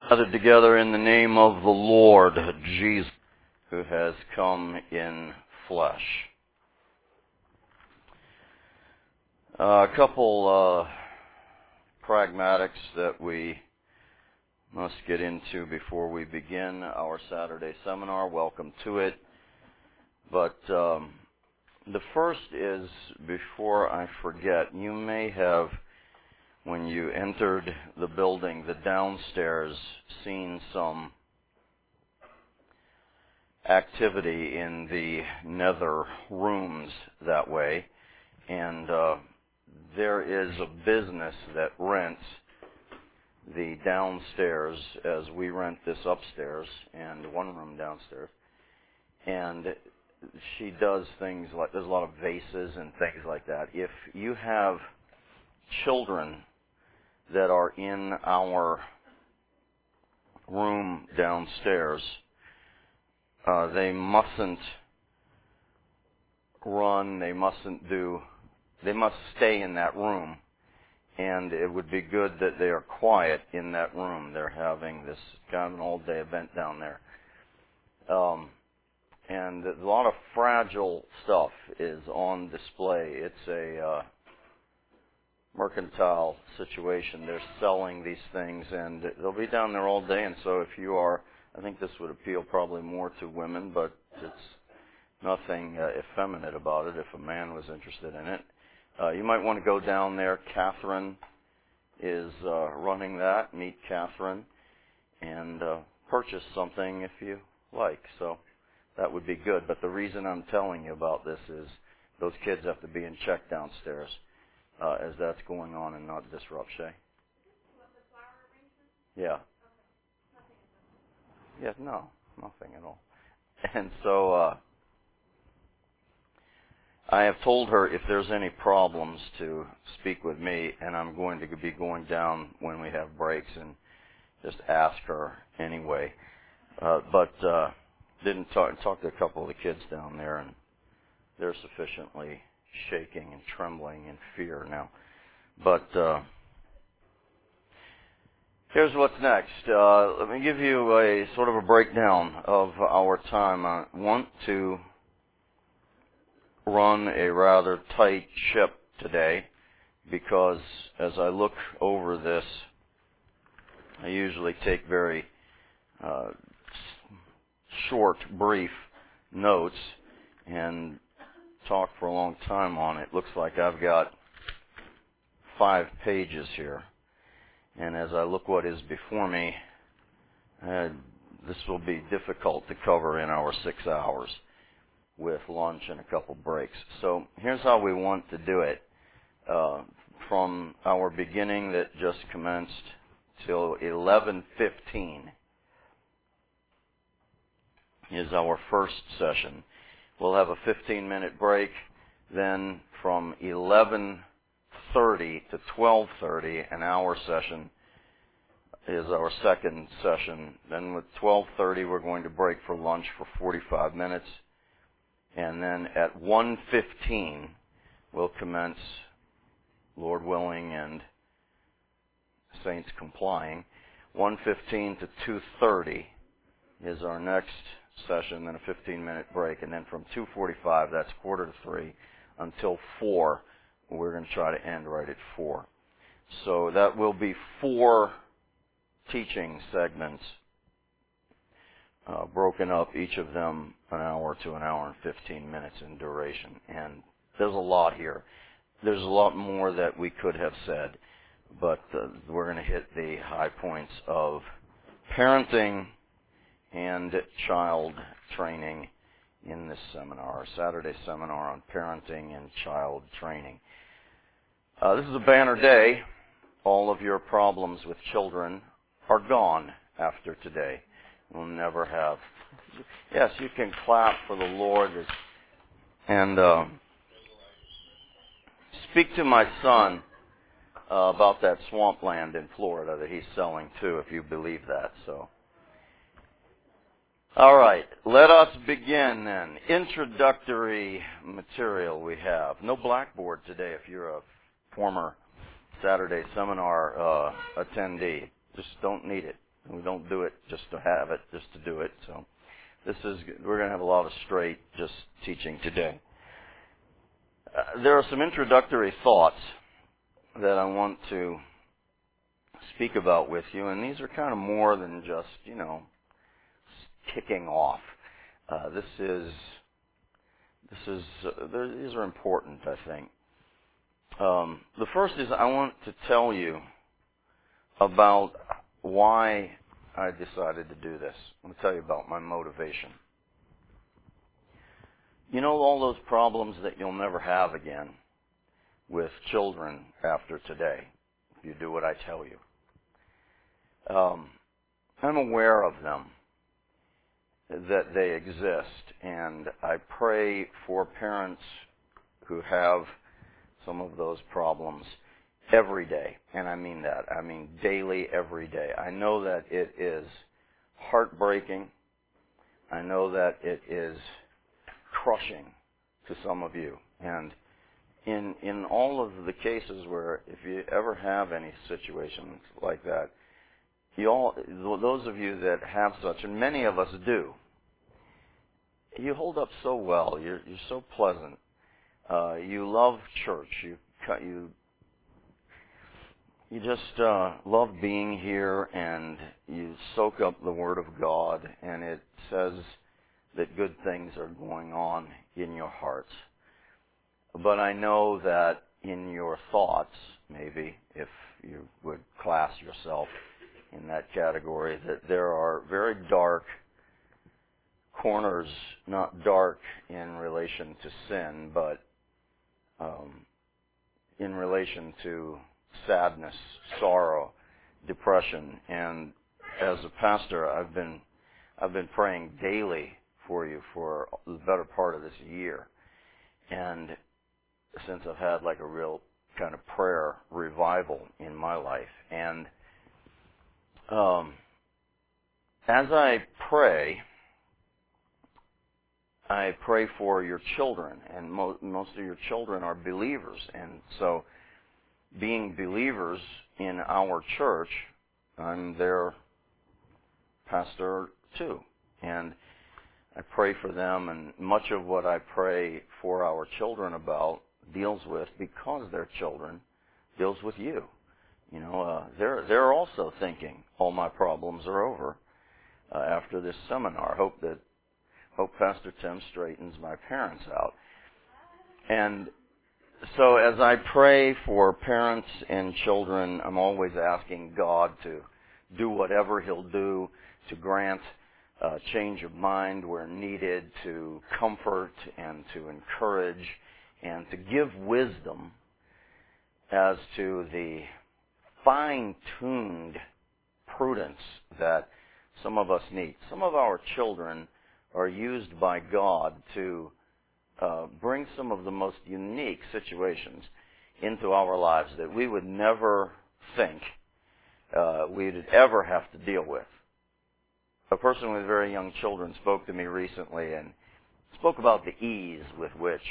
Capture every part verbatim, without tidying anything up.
Gathered together in the name of the Lord Jesus, who has come in flesh. Uh, a couple uh, pragmatics that we must get into before we begin our Saturday seminar. Welcome to it. But um, the first is, before I forget, you may have, when you entered the building, the downstairs, seen some activity in the nether rooms that way. And uh, there is a business that rents the downstairs as we rent this upstairs and one room downstairs. And she does things like, there's a lot of vases and things like that. If you have children that are in our room downstairs, uh, they mustn't run, they mustn't do, they must stay in that room. And it would be good that they are quiet in that room. They're having this kind of an all-day event down there. Um, and a lot of fragile stuff is on display. It's a uh, mercantile situation. They're selling these things, and they'll be down there all day. And so if you are, I think this would appeal probably more to women, but it's nothing uh, effeminate about it if a man was interested in it. Uh, you might want to go down there. Catherine is uh, running that. Meet Catherine and uh, purchase something if you like. So that would be good. But the reason I'm telling you about this is those kids have to be in check downstairs uh, as that's going on and not disrupt. Shay? Yeah. Yeah, no, nothing at all. And so uh, I have told her if there's any problems to speak with me, and I'm going to be going down when we have breaks and just ask her anyway. Uh, but uh, didn't talk, talk to a couple of the kids down there, and they're sufficiently shaking and trembling in fear now. But uh, here's what's next. Uh, let me give you a sort of a breakdown of our time. I want to run a rather tight ship today because as I look over this, I usually take very uh, short, brief notes and talk for a long time on it. Looks like I've got five pages here. And as I look what is before me, uh, this will be difficult to cover in our six hours. With lunch and a couple breaks. So here's how we want to do it. Uh, from our beginning that just commenced till eleven fifteen is our first session. We'll have a fifteen minute break. Then from eleven thirty to twelve thirty, an hour session is our second session. Then with twelve thirty, we're going to break for lunch for forty-five minutes. And then at one fifteen, we'll commence, Lord willing and saints complying. one fifteen to two thirty is our next session, then a fifteen minute break. And then from two forty-five, that's quarter to three, until four, we're going to try to end right at four. So that will be four teaching segments. Uh, broken up, each of them an hour to an hour and fifteen minutes in duration. And there's a lot here. There's a lot more that we could have said, but uh, we're going to hit the high points of parenting and child training in this seminar, Saturday seminar on parenting and child training. Uh, this is a banner day. All of your problems with children are gone after today. We'll never have. Yes, you can clap for the Lord. And uh, speak to my son uh, about that swampland in Florida that he's selling too, if you believe that. So, all right, let us begin then. Introductory material we have. No blackboard today if you're a former Saturday seminar uh, attendee. Just don't need it. And we don't do it just to have it, just to do it. So this is, we're going to have a lot of straight just teaching today. Uh, there are some introductory thoughts that I want to speak about with you, and these are kind of more than just, you know, kicking off. Uh, this is, this is, uh, these are important, I think. Um, the first is I want to tell you about why I decided to do this. I'm going to tell you about my motivation. You know all those problems that you'll never have again with children after today, if you do what I tell you. Um, I'm aware of them, that they exist, and I pray for parents who have some of those problems every day, and I mean that. I mean daily, every day. I know that it is heartbreaking. I know that it is crushing to some of you. And in in all of the cases where if you ever have any situations like that, you all, those of you that have such, and many of us do, you hold up so well. You're you're so pleasant. Uh, you love church. You you you just uh, love being here, and you soak up the Word of God, and it says that good things are going on in your hearts. But I know that in your thoughts, maybe, if you would class yourself in that category, that there are very dark corners, not dark in relation to sin, but um, in relation to sadness, sorrow, depression. And as a pastor, I've been I've been praying daily for you for the better part of this year. And since I've had like a real kind of prayer revival in my life. And um, as I pray, I pray for your children, and mo- most of your children are believers. And so being believers in our church, I'm their pastor too. And I pray for them, and much of what I pray for our children about deals with, because they're children, deals with you. You know, uh, they're they're also thinking all my problems are over uh, after this seminar. Hope that hope Pastor Tim straightens my parents out. And so as I pray for parents and children, I'm always asking God to do whatever He'll do to grant uh, change of mind where needed, to comfort and to encourage and to give wisdom as to the fine-tuned prudence that some of us need. Some of our children are used by God to uh, bring some of the most unique situations into our lives that we would never think uh, we'd ever have to deal with. A person with very young children spoke to me recently and spoke about the ease with which,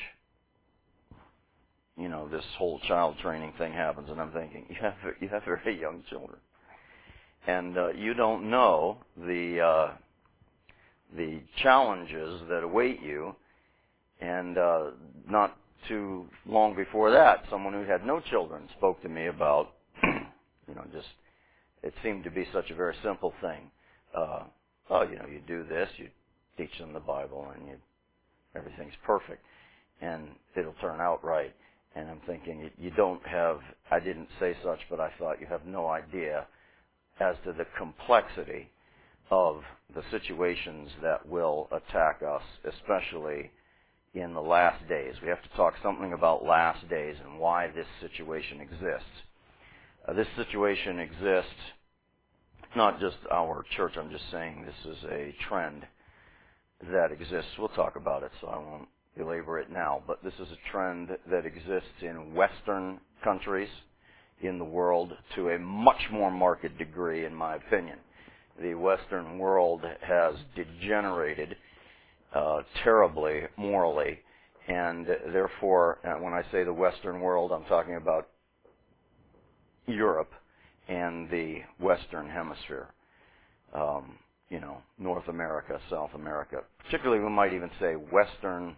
you know, this whole child training thing happens. And I'm thinking, you have you have very young children, and uh, you don't know the uh, the challenges that await you. And uh, not too long before that, someone who had no children spoke to me about, you know, just, it seemed to be such a very simple thing. Uh, oh, you know, you do this, you teach them the Bible, and you, everything's perfect, and it'll turn out right. And I'm thinking, you, you don't have, I didn't say such, but I thought you have no idea as to the complexity of the situations that will attack us, especially in the last days. We have to talk something about last days and why this situation exists. Uh, this situation exists, not just our church, I'm just saying this is a trend that exists. We'll talk about it, so I won't belabor it now, but this is a trend that exists in Western countries in the world to a much more marked degree, in my opinion. The Western world has degenerated Uh, terribly morally, and therefore, uh, when I say the Western world, I'm talking about Europe and the Western Hemisphere. um, you know, North America, South America. Particularly, we might even say Western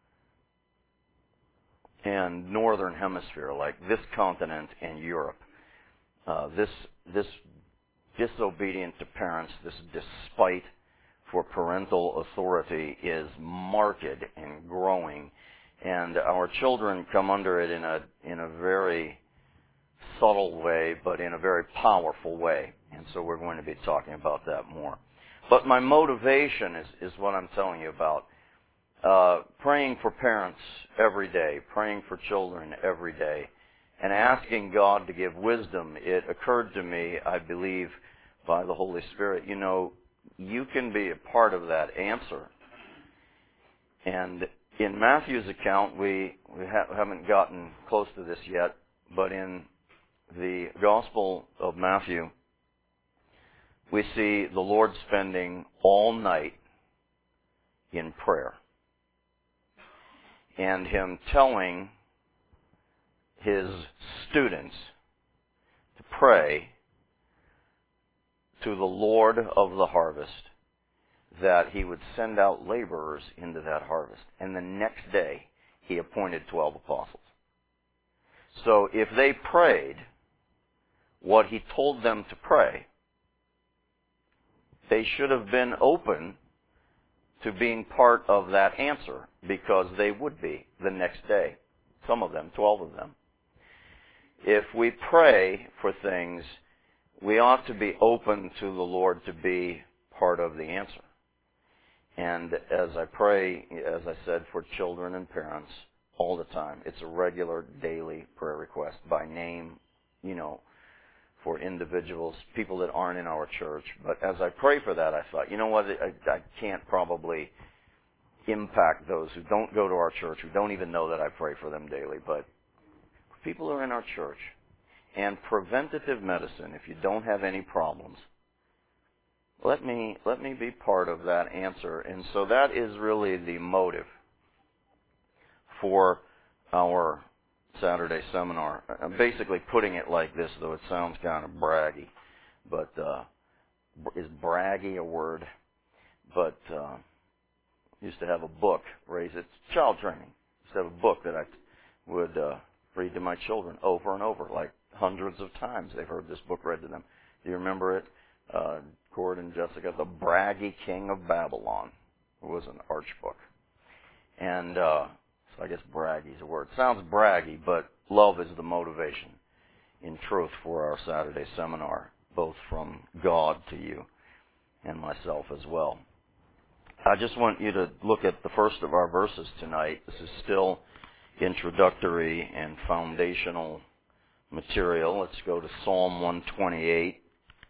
and Northern Hemisphere, like this continent and Europe. Uh, this this disobedience to parents, this despite for parental authority is marked and growing, and our children come under it in a in a very subtle way, but in a very powerful way. And so we're going to be talking about that more. But my motivation is, is what I'm telling you about. Uh, praying for parents every day, praying for children every day, and asking God to give wisdom. It occurred to me, I believe, by the Holy Spirit, you know, you can be a part of that answer. And in Matthew's account, we, we ha- haven't gotten close to this yet, but in the Gospel of Matthew, we see the Lord spending all night in prayer, and Him telling His students to pray to the Lord of the harvest that He would send out laborers into that harvest. And the next day, He appointed twelve apostles. So if they prayed what He told them to pray, they should have been open to being part of that answer, because they would be the next day. Some of them, twelve of them. If we pray for things, we ought to be open to the Lord to be part of the answer. And as I pray, as I said, for children and parents all the time, it's a regular daily prayer request by name, you know, for individuals, people that aren't in our church. But as I pray for that, I thought, you know what, I, I can't probably impact those who don't go to our church, who don't even know that I pray for them daily. But people who are in our church, and preventative medicine, if you don't have any problems, let me let me be part of that answer. And so that is really the motive for our Saturday seminar. I'm basically putting it like this, though it sounds kind of braggy. But uh, is braggy a word? But uh, used to have a book, raise it's child training. Used to have a book that I would uh, read to my children over and over, like hundreds of times. They've heard this book read to them. Do you remember it? Uh, Cord and Jessica, The Braggy King of Babylon. It was an arch book. And uh, so I guess braggy is a word. Sounds braggy, but love is the motivation, in truth, for our Saturday seminar, both from God to you and myself as well. I just want you to look at the first of our verses tonight. This is still introductory and foundational material. Let's go to Psalm one twenty-eight.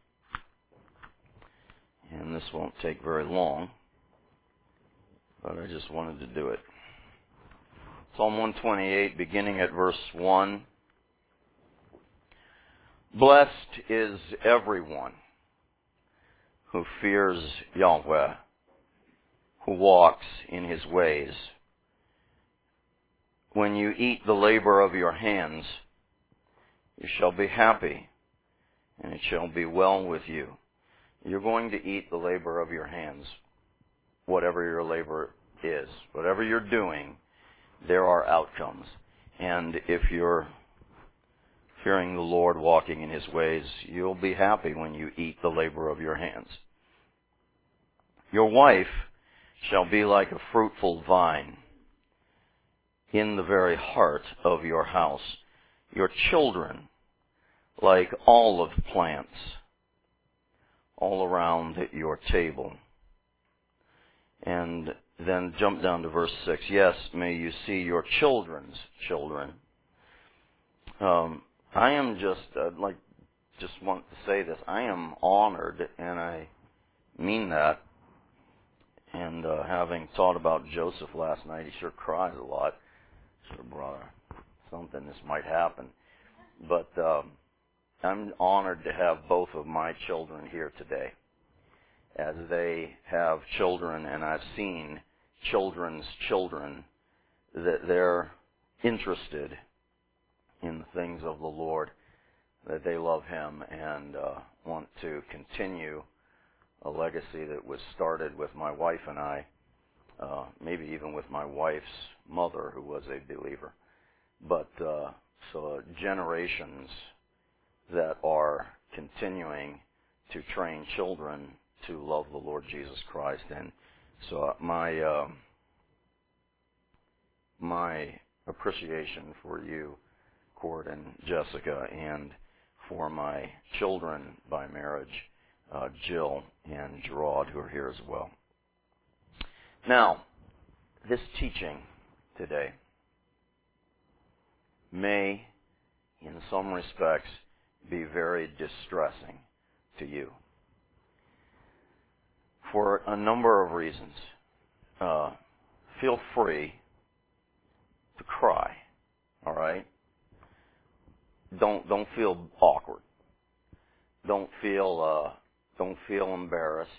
And this won't take very long, but I just wanted to do it. Psalm one twenty-eight, beginning at verse one. Blessed is everyone who fears Yahweh, who walks in His ways. When you eat the labor of your hands, you shall be happy, and it shall be well with you. You're going to eat the labor of your hands, whatever your labor is. Whatever you're doing, there are outcomes. And if you're fearing the Lord, walking in His ways, you'll be happy when you eat the labor of your hands. Your wife shall be like a fruitful vine in the very heart of your house. Your children like olive plants all around your table. And then jump down to verse six. Yes, may you see your children's children. Um, I am just, I'd like, just want to say this. I am honored, and I mean that. And uh, having thought about Joseph last night, he sure cries a lot. Sort of brought something, this might happen. But um, I'm honored to have both of my children here today, as they have children, and I've seen children's children, that they're interested in the things of the Lord, that they love Him and uh, want to continue a legacy that was started with my wife and I, uh, maybe even with my wife's mother, who was a believer. But uh, so generations that are continuing to train children to love the Lord Jesus Christ. And so my uh, my appreciation for you, Cord and Jessica, and for my children by marriage, uh, Jill and Gerard, who are here as well. Now, this teaching today may, in some respects, be very distressing to you for a number of reasons. Uh, feel free to cry, all right? Don't don't feel awkward. Don't feel uh, don't feel embarrassed.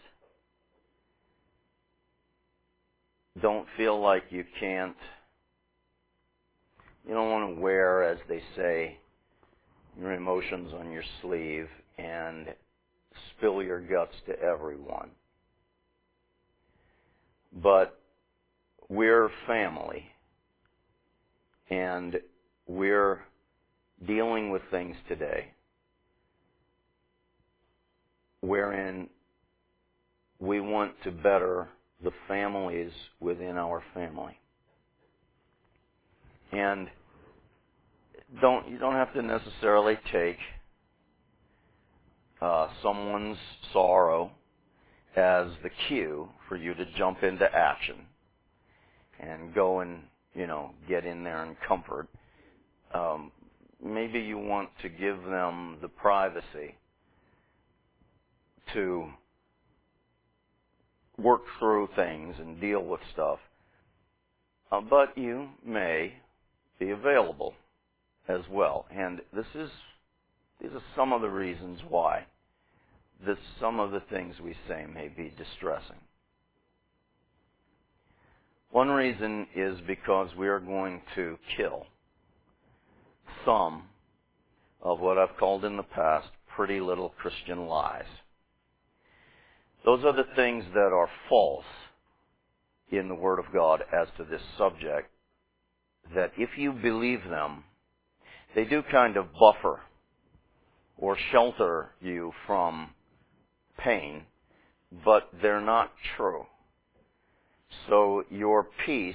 Don't feel like you can't. You don't want to wear, as they say, your emotions on your sleeve and spill your guts to everyone. But we're family, and we're dealing with things today wherein we want to better the families within our family. And don't you don't have to necessarily take uh, someone's sorrow as the cue for you to jump into action and go and, you know, get in there and comfort. Um, maybe you want to give them the privacy to work through things and deal with stuff. Uh, but you may be available as well. And this is these are some of the reasons why this some of the things we say may be distressing. One reason is because we are going to kill some of what I've called in the past pretty little Christian lies. Those are the things that are false in the Word of God as to this subject, that if you believe them, they do kind of buffer or shelter you from pain, but they're not true. So your peace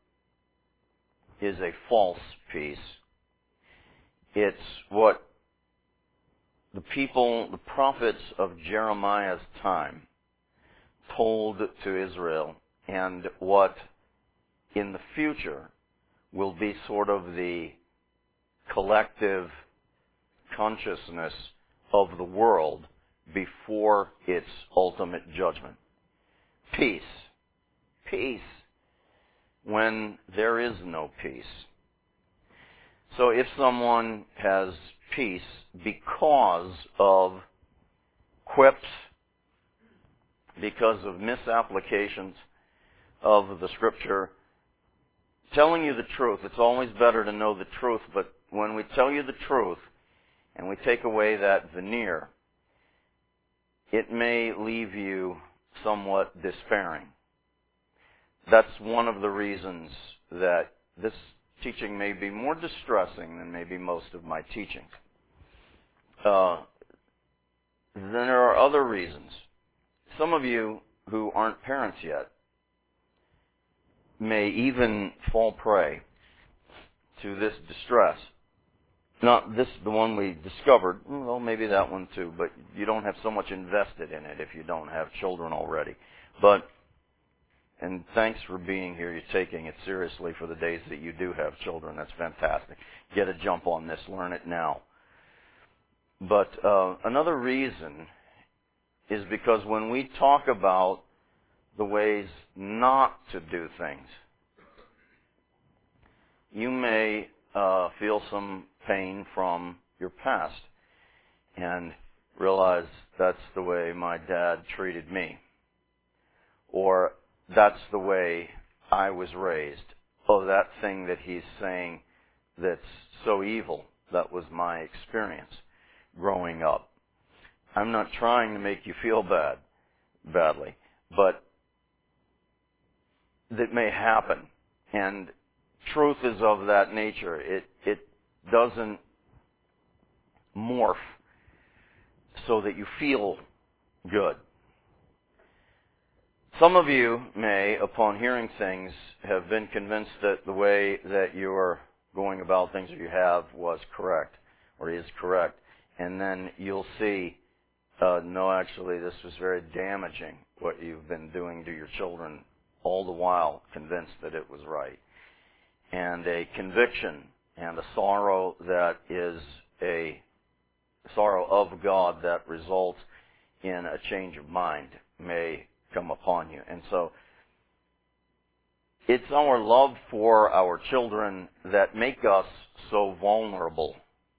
is a false peace. It's what the people, the prophets of Jeremiah's time told to Israel, and what in the future will be sort of the collective consciousness of the world before its ultimate judgment. Peace. Peace when there is no peace. So if someone has peace because of quips, because of misapplications of the Scripture, telling you the truth, it's always better to know the truth, but when we tell you the truth and we take away that veneer, it may leave you somewhat despairing. That's one of the reasons that this teaching may be more distressing than maybe most of my teachings. Uh, then there are other reasons. Some of you who aren't parents yet may even fall prey to this distress. Not this, the one we discovered, well, maybe that one too, but you don't have so much invested in it if you don't have children already. But, and thanks for being here. You're taking it seriously for the days that you do have children. That's fantastic. Get a jump on this. Learn it now. But uh, another reason is because when we talk about the ways not to do things, you may uh, feel some pain from your past and realize that's the way my dad treated me, or that's the way I was raised. Oh, that thing that he's saying that's so evil, that was my experience growing up. I'm not trying to make you feel bad, badly. But that may happen. And truth is of that nature. It, it doesn't morph so that you feel good. Some of you may, upon hearing things, have been convinced that the way that you're going about things that you have was correct, or is correct. And then you'll see, uh, no, actually, this was very damaging, what you've been doing to your children, all the while convinced that it was right. And a conviction and a sorrow that is a sorrow of God that results in a change of mind may come upon you. And so it's our love for our children that make us so vulnerable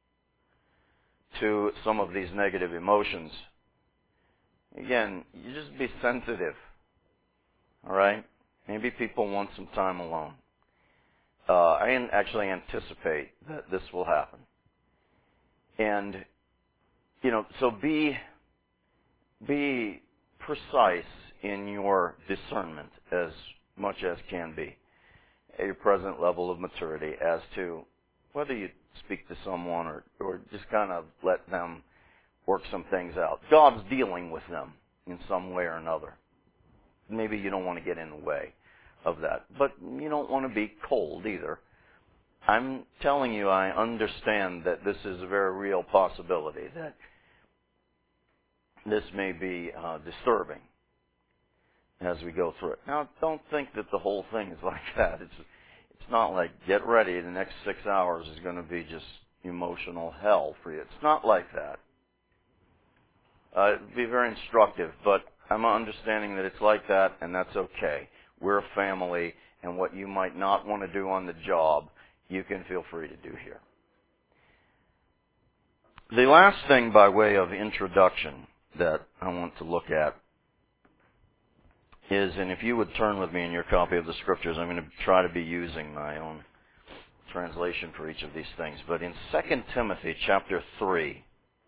to some of these negative emotions. Again, you just be sensitive. All right? Maybe people want some time alone. Uh, I actually anticipate that this will happen. And, you know, so be, be precise in your discernment as much as can be at your present level of maturity as to whether you speak to someone or, or just kind of let them work some things out. God's dealing with them in some way or another. Maybe you don't want to get in the way of that, but you don't want to be cold either. I'm telling you, I understand that this is a very real possibility, that this may be uh, disturbing as we go through it. Now, don't think that the whole thing is like that. It's it's not like, get ready, the next six hours is going to be just emotional hell for you. It's not like that. Uh, it'd be very instructive, but I'm understanding that it's like that, and that's okay. We're a family, and what you might not want to do on the job, you can feel free to do here. The last thing by way of introduction that I want to look at is, and if you would turn with me in your copy of the Scriptures, I'm going to try to be using my own translation for each of these things. But in Second Timothy chapter three,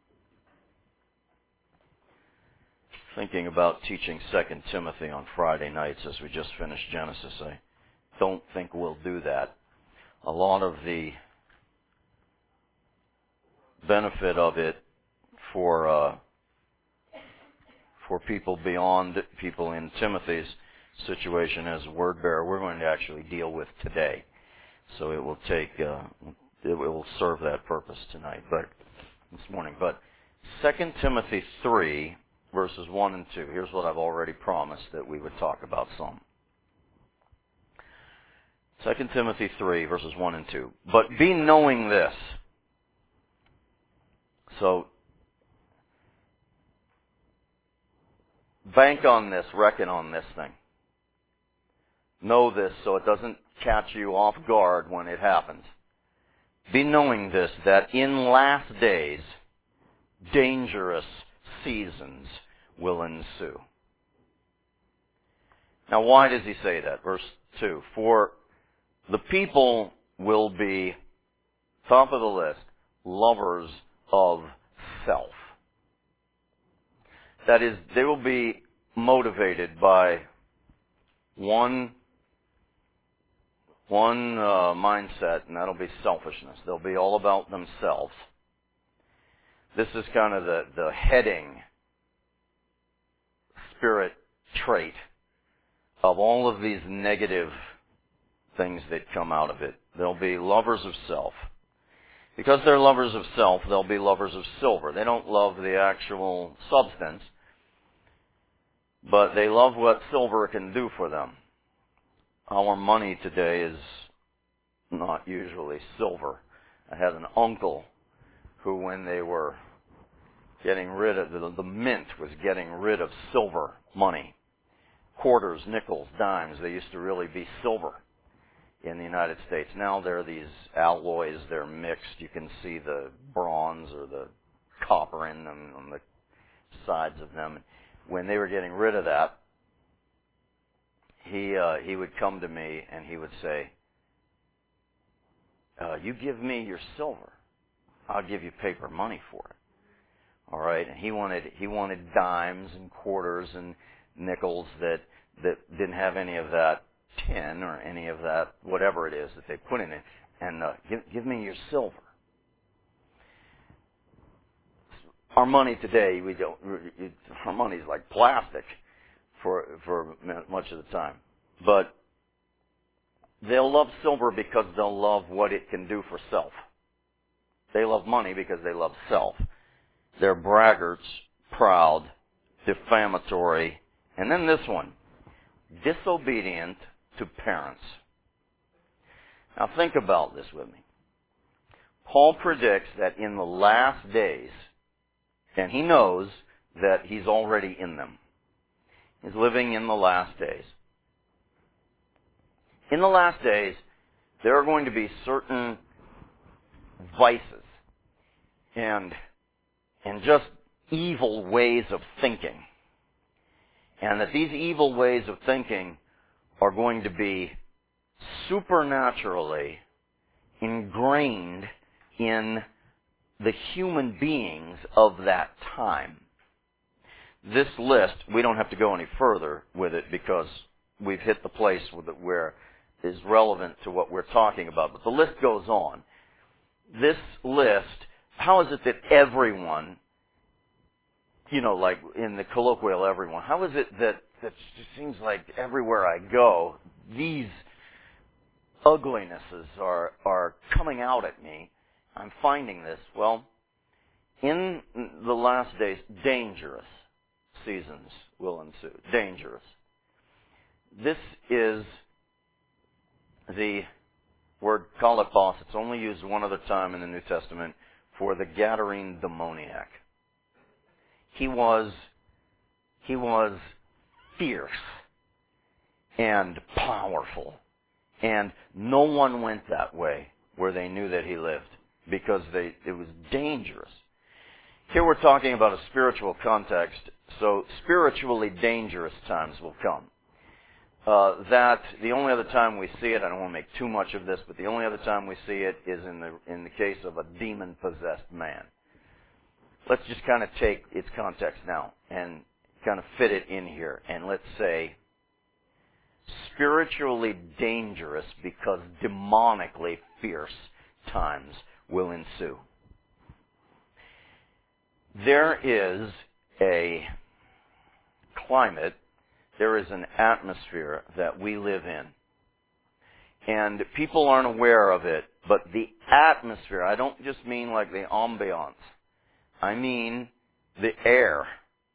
thinking about teaching Second Timothy on Friday nights as we just finished Genesis, I don't think we'll do that. A lot of the benefit of it for uh, for people beyond people in Timothy's situation as a word bearer, we're going to actually deal with today. So it will take, uh, it will serve that purpose tonight, but this morning. But Second Timothy three, verses one and two. Here's what I've already promised that we would talk about some. Second Timothy three, verses one and two. But be knowing this. So, bank on this, reckon on this thing. Know this so it doesn't catch you off guard when it happens. Be knowing this, that in last days, dangerous seasons will ensue. Now, why does he say that? Verse two. For the people will be, top of the list, lovers of self. That is, they will be motivated by one, one uh, mindset, and that'll be selfishness. They'll be all about themselves. This is kind of the, the heading spirit trait of all of these negative things that come out of it. They'll be lovers of self. Because they're lovers of self, they'll be lovers of silver. They don't love the actual substance, but they love what silver can do for them. Our money today is not usually silver. I had an uncle who, when they were getting rid of, the, the mint was getting rid of silver money. Quarters, nickels, dimes, they used to really be silver in the United States. Now there are these alloys, they're mixed. You can see the bronze or the copper in them on the sides of them. When they were getting rid of that, he uh, he would come to me and he would say, uh, you give me your silver, I'll give you paper money for it. All right, and he wanted he wanted dimes and quarters and nickels that, that didn't have any of that tin or any of that whatever it is that they put in it, and uh, give, give me your silver. Our money today, we don't. It, our money's like plastic for for much of the time, but they'll love silver because they'll love what it can do for self. They love money because they love self. They're braggarts, proud, defamatory, and then this one, disobedient to parents. Now think about this with me. Paul predicts that in the last days, and he knows that he's already in them. He's living in the last days. In the last days, there are going to be certain vices and, and just evil ways of thinking. And that these evil ways of thinking are going to be supernaturally ingrained in the human beings of that time. This list, we don't have to go any further with it because we've hit the place with it where it is relevant to what we're talking about. But the list goes on. This list, how is it that everyone, you know, like in the colloquial everyone, how is it that, that it seems like everywhere I go, these uglinesses are, are coming out at me? I'm finding this. Well, in the last days, dangerous seasons will ensue. Dangerous. This is the word kalipos. It's only used one other time in the New Testament for the Gadarene demoniac. He was, he was fierce and powerful, and no one went that way where they knew that he lived, because they, it was dangerous. Here we're talking about a spiritual context, so spiritually dangerous times will come. Uh, that the only other time we see it, I don't want to make too much of this, but the only other time we see it is in the in the case of a demon-possessed man. Let's just kind of take its context now and kind of fit it in here, and let's say spiritually dangerous because demonically fierce times will ensue. There is a climate, there is an atmosphere that we live in. And people aren't aware of it, but the atmosphere, I don't just mean like the ambiance. I mean the air.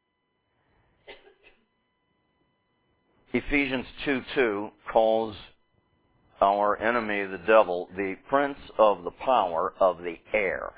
Ephesians two two calls our enemy, the devil, the prince of the power of the air.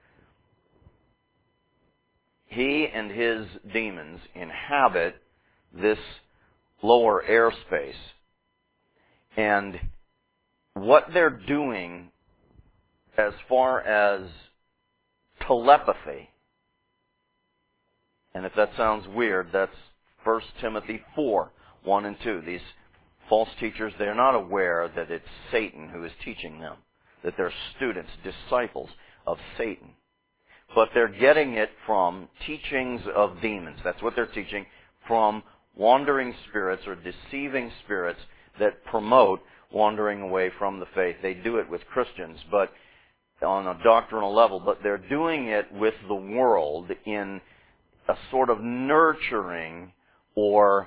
He and his demons inhabit this lower airspace. And what they're doing as far as telepathy, and if that sounds weird, that's First Timothy four, one and two. These false teachers, they're not aware that it's Satan who is teaching them, that they're students, disciples of Satan. But they're getting it from teachings of demons. That's what they're teaching, from wandering spirits or deceiving spirits that promote wandering away from the faith. They do it with Christians, but on a doctrinal level, but they're doing it with the world in a sort of nurturing or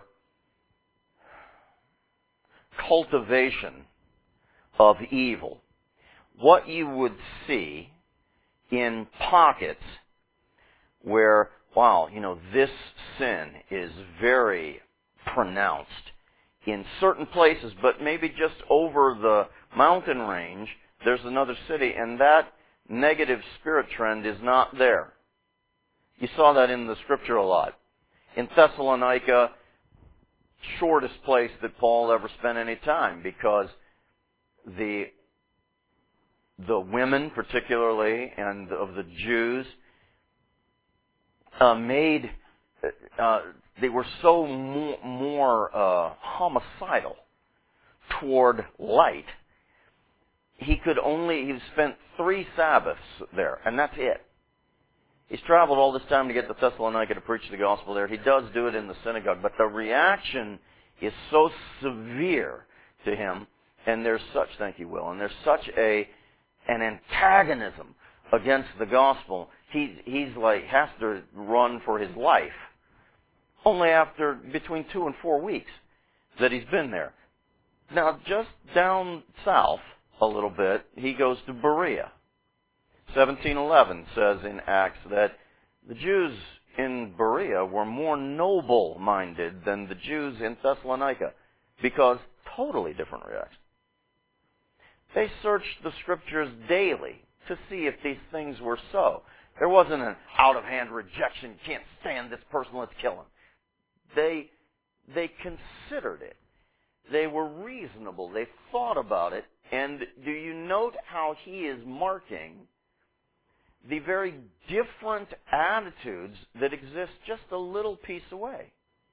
cultivation of evil. What you would see in pockets where, wow, you know, this sin is very pronounced in certain places, but maybe just over the mountain range, there's another city, and that negative spirit trend is not there. You saw that in the scripture a lot. In Thessalonica, shortest place that Paul ever spent any time, because the the women particularly, and of the Jews, uh, made, uh, they were so more, more uh, homicidal toward light. He could only, he spent three Sabbaths there, and that's it. He's traveled all this time to get to Thessalonica to preach the gospel there. He does do it in the synagogue, but the reaction is so severe to him, and there's such, thank you, Will, and there's such a an antagonism against the gospel. He's he's like has to run for his life. Only after between two and four weeks that he's been there. Now, just down south a little bit, he goes to Berea. seventeen eleven says in Acts that the Jews in Berea were more noble-minded than the Jews in Thessalonica, because totally different reaction. They searched the Scriptures daily to see if these things were so. There wasn't an out-of-hand rejection, can't stand this person, let's kill him. They, they considered it. They were reasonable. They thought about it. And do you note how he is marking the very different attitudes that exist just a little piece away?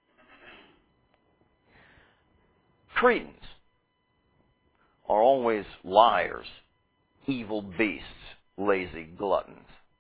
Cretans are always liars, evil beasts, lazy gluttons.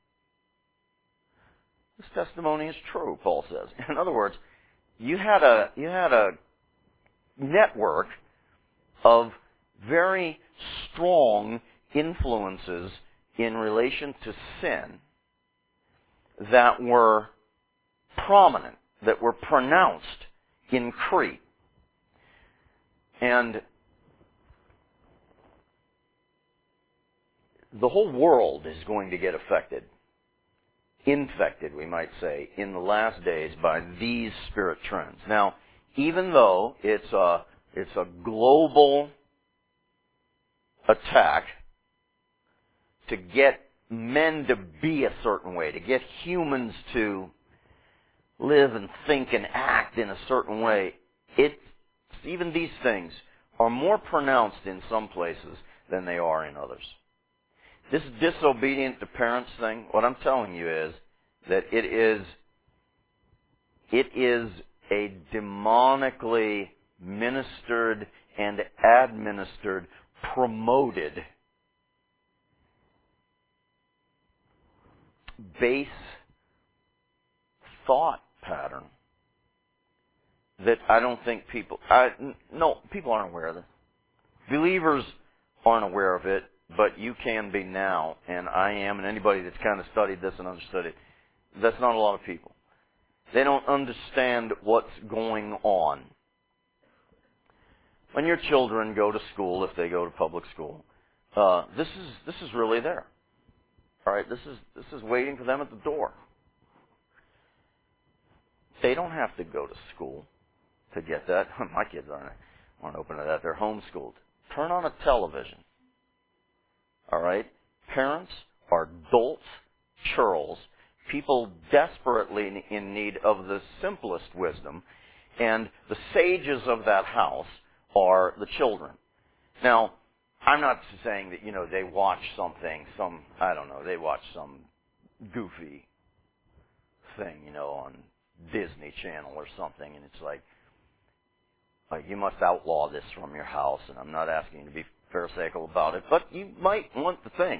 This testimony is true, Paul says. In other words, you had a you had a network of very strong influences in relation to sin that were prominent, that were pronounced in Crete. And the whole world is going to get affected, infected, we might say, in the last days by these spirit trends. Now, even though it's a, it's a global attack to get men to be a certain way, to get humans to live and think and act in a certain way, it, even these things are more pronounced in some places than they are in others. This disobedient to parents thing, what I'm telling you is that it is it is a demonically ministered and administered, promoted, base thought pattern that I don't think people, I, no, people aren't aware of this. Believers aren't aware of it, but you can be now, and I am, and anybody that's kind of studied this and understood it, that's not a lot of people. They don't understand what's going on. When your children go to school, if they go to public school, uh, this is this is really there. All right, this is this is waiting for them at the door. They don't have to go to school to get that. My kids aren't aren't open to that. They're homeschooled. Turn on a television. All right, parents are dolts, churls, people desperately in need of the simplest wisdom, and the sages of that house are the children. Now, I'm not saying that, you know, they watch something, some, I don't know, they watch some goofy thing, you know, on Disney Channel or something, and it's like, like, you must outlaw this from your house, and I'm not asking you to be pharisaical about it, but you might want to think.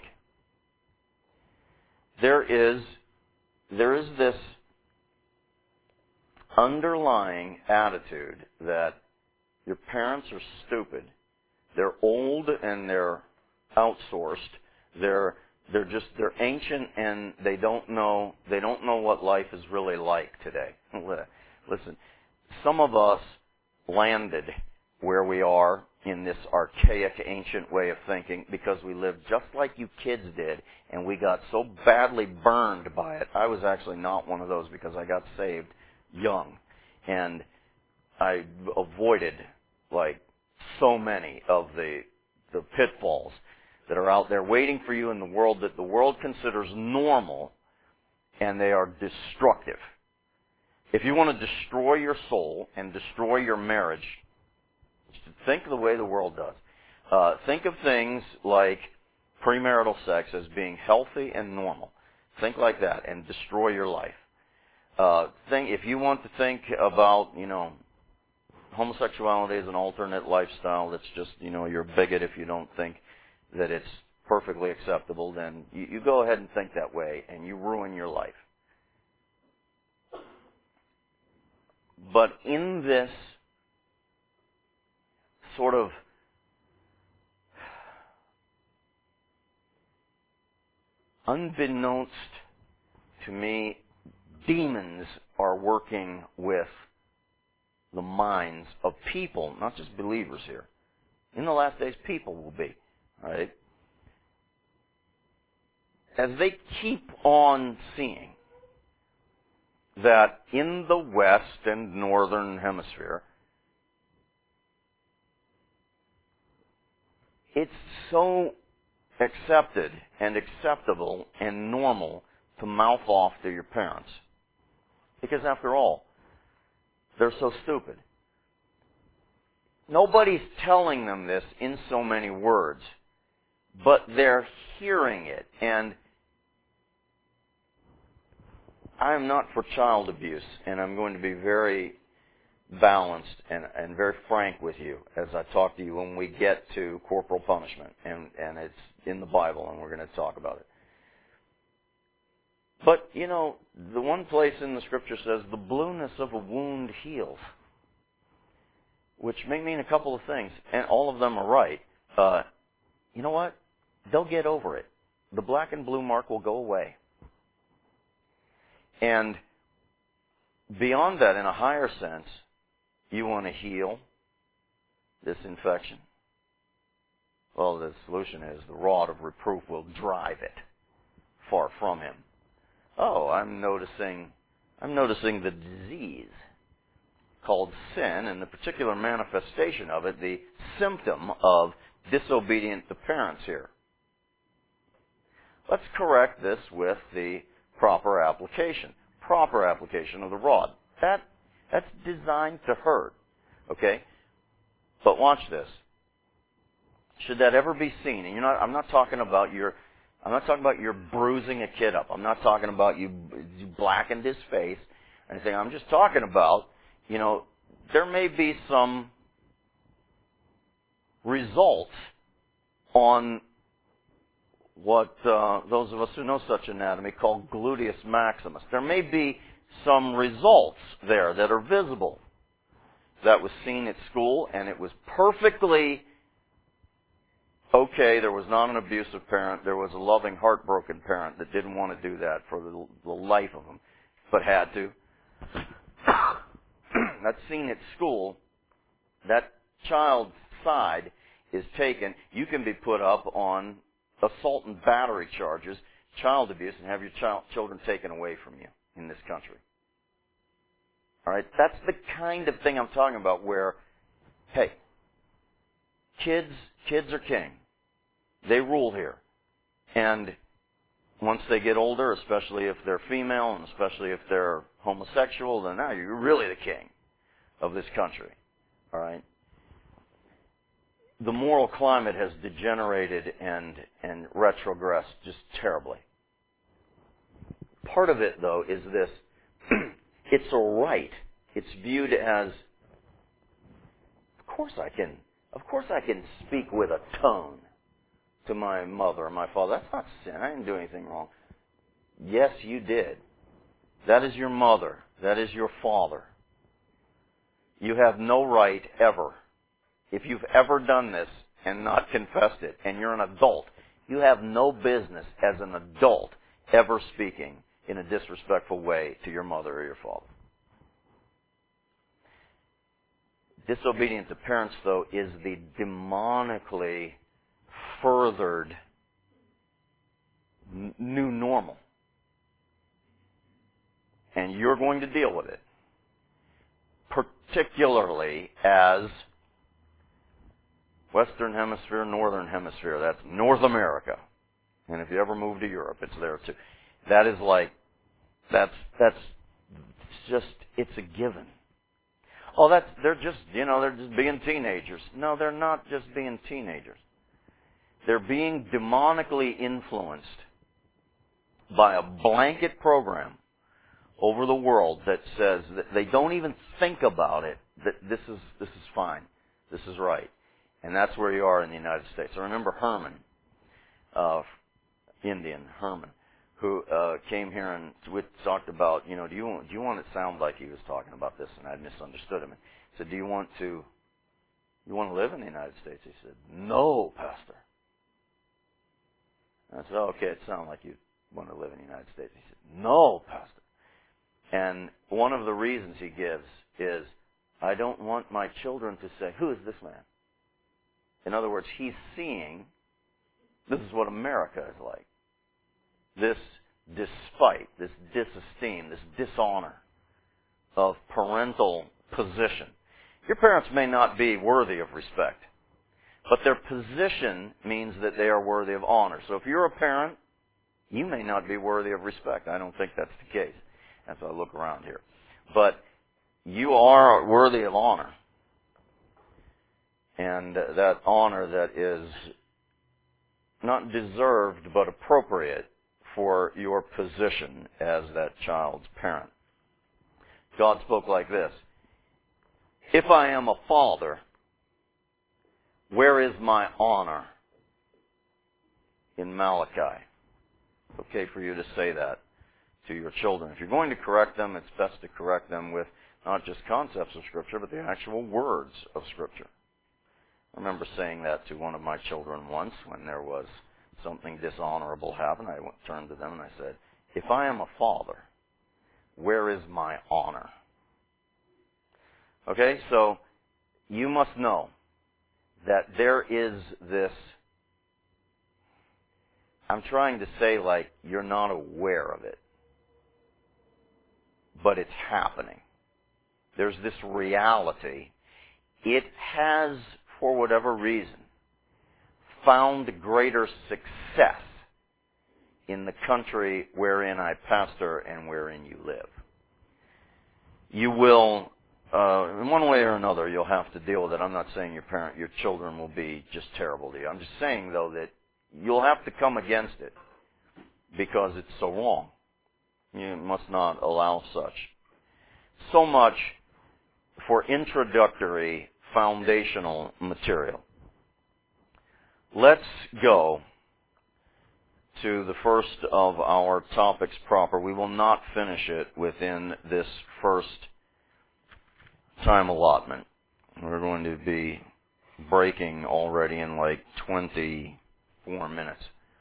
There is, there is this underlying attitude that your parents are stupid, they're old and they're outsourced, they're they're just they're ancient and they don't know they don't know what life is really like today. Listen, some of us landed where we are in this archaic, ancient way of thinking because we lived just like you kids did, and we got so badly burned by it. I was actually not one of those because I got saved young, and I avoided like so many of the the pitfalls that are out there waiting for you in the world that the world considers normal, and they are destructive. If you want to destroy your soul and destroy your marriage, think the way the world does. Uh, think of things like premarital sex as being healthy and normal. Think like that and destroy your life. Uh, think if you want to think about, you know, homosexuality as an alternate lifestyle, that's just, you know, you're a bigot if you don't think that it's perfectly acceptable, then you, you go ahead and think that way and you ruin your life. But in this sort of unbeknownst to me, demons are working with the minds of people, not just believers here. In the last days, people will be, right? As they keep on seeing that in the West and Northern Hemisphere, it's so accepted and acceptable and normal to mouth off to your parents. Because after all, they're so stupid. Nobody's telling them this in so many words, but they're hearing it. And I am not for child abuse, and I'm going to be very balanced and, and very frank with you as I talk to you when we get to corporal punishment, and, and it's in the Bible, and we're going to talk about it. But, you know, the one place in the Scripture says, the blueness of a wound heals, which may mean a couple of things, and all of them are right. Uh, you know what? They'll get over it. The black and blue mark will go away. And beyond that, in a higher sense, you want to heal this infection. Well, the solution is the rod of reproof will drive it far from him. Oh, I'm noticing, I'm noticing the disease called sin and the particular manifestation of it, the symptom of disobedience to parents here. Let's correct this with the proper application. Proper application of the rod. That, that's designed to hurt. Okay? But watch this. Should that ever be seen, and you're not, I'm not talking about your, I'm not talking about your bruising a kid up. I'm not talking about you, you blackened his face or anything. I'm just talking about, you know, there may be some results on what uh, those of us who know such anatomy call gluteus maximus. There may be some results there that are visible. That was seen at school, and it was perfectly okay. There was not an abusive parent. There was a loving, heartbroken parent that didn't want to do that for the, the life of them, but had to. That's seen at school. That child's side is taken. You can be put up on assault and battery charges, child abuse, and have your child, children taken away from you in this country. All right? That's the kind of thing I'm talking about where, hey, kids, kids are king. They rule here. And once they get older, especially if they're female and especially if they're homosexual, then now you're really the king of this country. All right? The moral climate has degenerated and, and retrogressed just terribly. Part of it, though, is this. It's a right. It's viewed as, of course I can, of course I can speak with a tone to my mother or my father. That's not sin. I didn't do anything wrong. Yes, you did. That is your mother. That is your father. You have no right ever. If you've ever done this and not confessed it, and you're an adult, you have no business as an adult ever speaking in a disrespectful way to your mother or your father. Disobedience to parents, though, is the demonically furthered n- new normal. And you're going to deal with it. Particularly as Western Hemisphere, Northern Hemisphere. That's North America. And if you ever move to Europe, it's there too. That is like, that's, that's just, it's a given. Oh, that's, they're just, you know, they're just being teenagers. No, they're not just being teenagers. They're being demonically influenced by a blanket program over the world that says that they don't even think about it, that this is, this is fine. This is right. And that's where you are in the United States. I remember Herman, uh, Indian Herman, who uh, came here and we talked about, you know, do you want, do you want it to sound like he was talking about this? And I misunderstood him. He said, do you want to, you want to live in the United States? He said, no, Pastor. And I said, oh, okay, it sounded like you want to live in the United States. He said, no, Pastor. And one of the reasons he gives is, I don't want my children to say, who is this man? In other words, he's seeing, this is what America is like. This despite, this disesteem, this dishonor of parental position. Your parents may not be worthy of respect, but their position means that they are worthy of honor. So if you're a parent, you may not be worthy of respect. I don't think that's the case as I look around here. But you are worthy of honor. And that honor that is not deserved but appropriate for your position as that child's parent. God spoke like this. If I am a father, where is my honor? In Malachi. It's okay for you to say that to your children. If you're going to correct them, it's best to correct them with not just concepts of Scripture, but the actual words of Scripture. I remember saying that to one of my children once when there was something dishonorable happen. I went, turned to them and I said, if I am a father, where is my honor? Okay, so you must know that there is this, I'm trying to say like you're not aware of it, but it's happening. There's this reality. It has, for whatever reason, found greater success in the country wherein I pastor and wherein you live. You will, uh, in one way or another, you'll have to deal with it. I'm not saying your parent, your children will be just terrible to you. I'm just saying, though, that you'll have to come against it because it's so wrong. You must not allow such. So much for introductory, foundational material. Let's go to the first of our topics proper. We will not finish it within this first time allotment. We're going to be breaking already in like twenty-four minutes.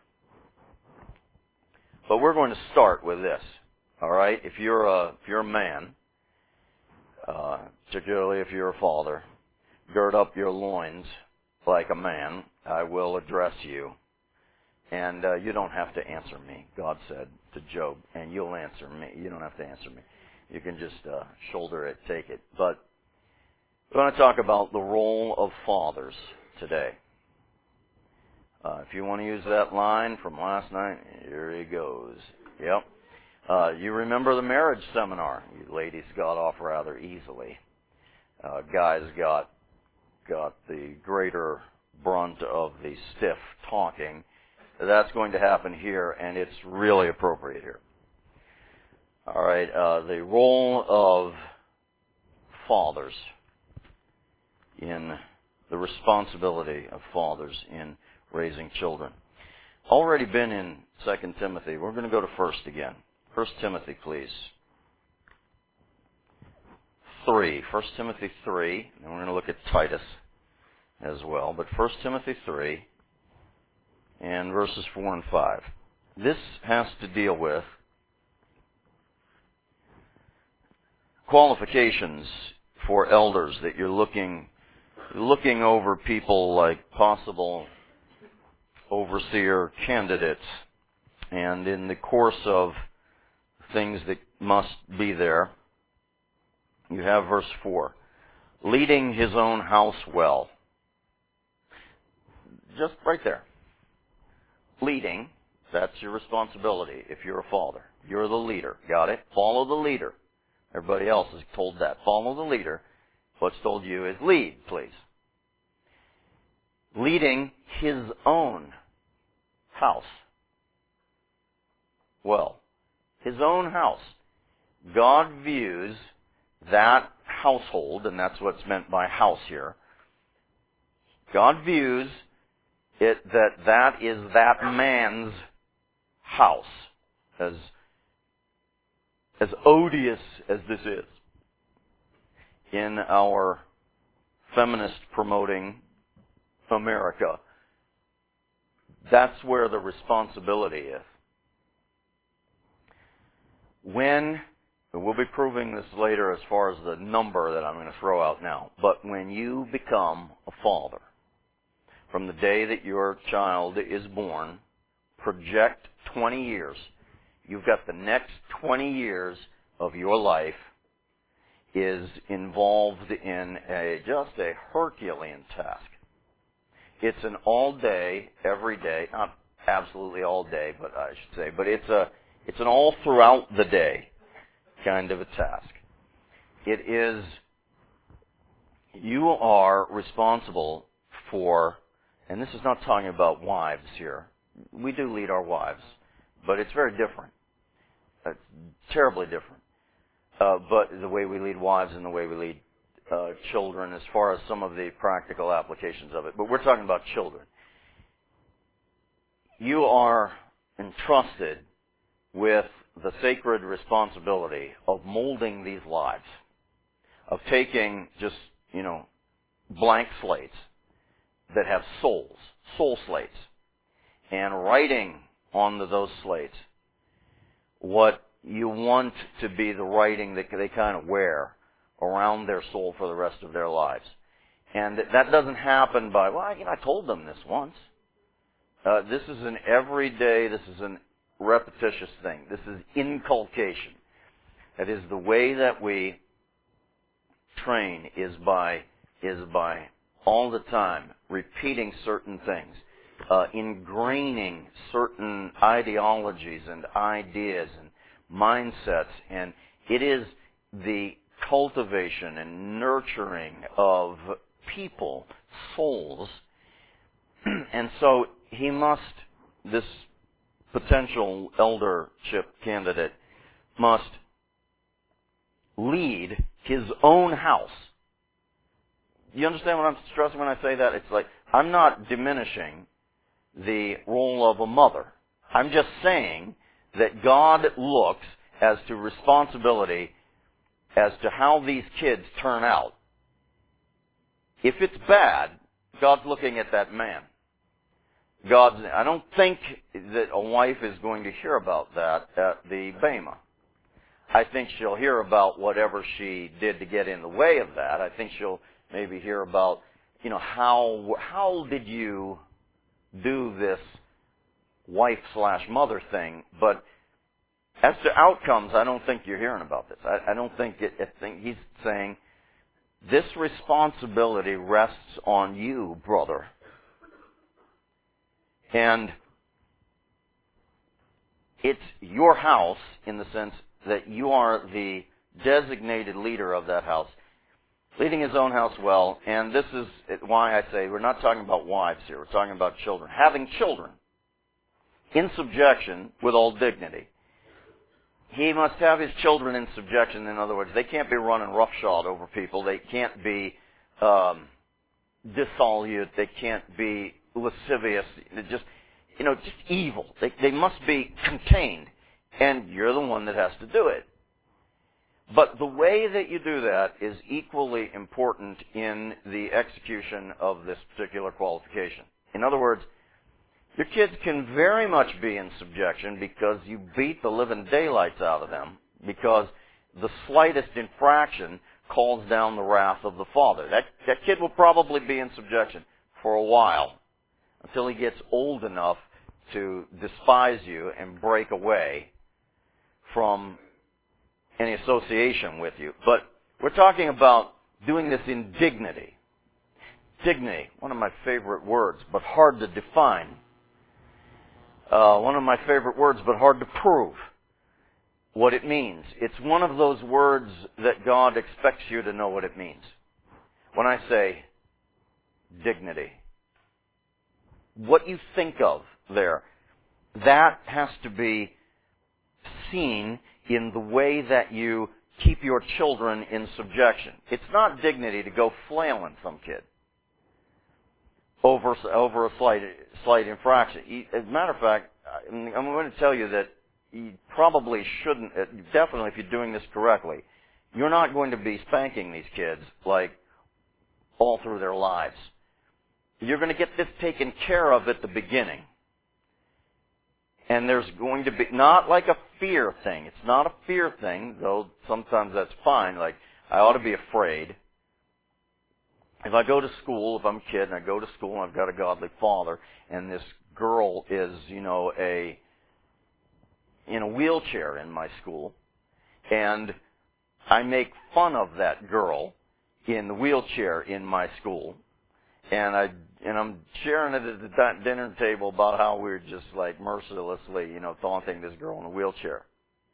But we're going to start with this. All right? If you're a, if you're a man, uh, particularly if you're a father, gird up your loins like a man. I will address you. And uh, you don't have to answer me, God said to Job, and you'll answer me. You don't have to answer me. You can just uh, shoulder it, take it. But we're going to talk about the role of fathers today. Uh, if you want to use that line from last night, here he goes. Yep. Uh, you remember the marriage seminar. You ladies got off rather easily. Uh, guys got got the greater brunt of the stiff talking. That's going to happen here, and it's really appropriate here. All right, uh, the role of fathers in the responsibility of fathers in raising children. Already been in Second Timothy. We're going to go to First again. First Timothy, please. Three. First Timothy three. And we're going to look at Titus as well. But First Timothy three and verses four and five. This has to deal with qualifications for elders that you're looking looking over people like possible overseer candidates. And in the course of things that must be there, you have verse four. Leading his own house well. Just right there. Leading, that's your responsibility if you're a father. You're the leader. Got it? Follow the leader. Everybody else is told that. Follow the leader. What's told you is lead, please. Leading his own house well. His own house. God views that household, and that's what's meant by house here. God views it that that is that man's house. as, as odious as this is, in our feminist-promoting America, that's where the responsibility is. When, and we'll be proving this later as far as the number that I'm going to throw out now, but when you become a father, from the day that your child is born, project twenty years. You've got the next twenty years of your life is involved in a just a Herculean task. It's an all-day, every day, not absolutely all day, but I should say, but it's a it's an all throughout the day kind of a task. It is, you are responsible for, and this is not talking about wives here. We do lead our wives, but it's very different. It's terribly different. Uh, but the way we lead wives and the way we lead uh, children, as far as some of the practical applications of it. But we're talking about children. You are entrusted with the sacred responsibility of molding these lives, of taking just, you know, blank slates that have souls, soul slates, and writing on those slates what you want to be the writing that they kind of wear around their soul for the rest of their lives. And that doesn't happen by, well, you know, I told them this once. Uh, this is an everyday, this is an repetitious thing. This is inculcation. That is, the way that we train is by is by all the time repeating certain things, uh, ingraining certain ideologies and ideas and mindsets, and it is the cultivation and nurturing of people, souls, and so he must, this potential eldership candidate must lead his own house. You understand what I'm stressing when I say that? It's like, I'm not diminishing the role of a mother. I'm just saying that God looks as to responsibility as to how these kids turn out. If it's bad, God's looking at that man. God's, I don't think that a wife is going to hear about that at the Bema. I think she'll hear about whatever she did to get in the way of that. I think she'll maybe hear about, you know, how how did you do this wife slash mother thing? But as to outcomes, I don't think you're hearing about this. I, I don't think it, I think he's saying this responsibility rests on you, brother. And it's your house in the sense that you are the designated leader of that house, leading his own house well. And this is why I say we're not talking about wives here. We're talking about children. Having children in subjection with all dignity. He must have his children in subjection. In other words, they can't be running roughshod over people. They can't be um, dissolute. They can't be lascivious. They're just, you know, just evil. They, they must be contained. And you're the one that has to do it. But the way that you do that is equally important in the execution of this particular qualification. In other words, your kids can very much be in subjection because you beat the living daylights out of them, because the slightest infraction calls down the wrath of the father. That, that kid will probably be in subjection for a while until he gets old enough to despise you and break away from any association with you. But we're talking about doing this in dignity. Dignity, one of my favorite words, but hard to define. Uh, one of my favorite words, but hard to prove what it means. It's one of those words that God expects you to know what it means. When I say dignity, what you think of there, that has to be seen in the way that you keep your children in subjection. It's not dignity to go flailing some kid over over a slight slight infraction. As a matter of fact, I'm going to tell you that you probably shouldn't, definitely if you're doing this correctly, you're not going to be spanking these kids like all through their lives. You're going to get this taken care of at the beginning. And there's going to be, not like a fear thing. It's not a fear thing, though sometimes that's fine. Like, I ought to be afraid. If I go to school, if I'm a kid and I go to school and I've got a godly father, and this girl is, you know, a in a wheelchair in my school, and I make fun of that girl in the wheelchair in my school, and I and I'm sharing it at the dinner table about how we're just like mercilessly, you know, taunting this girl in a wheelchair.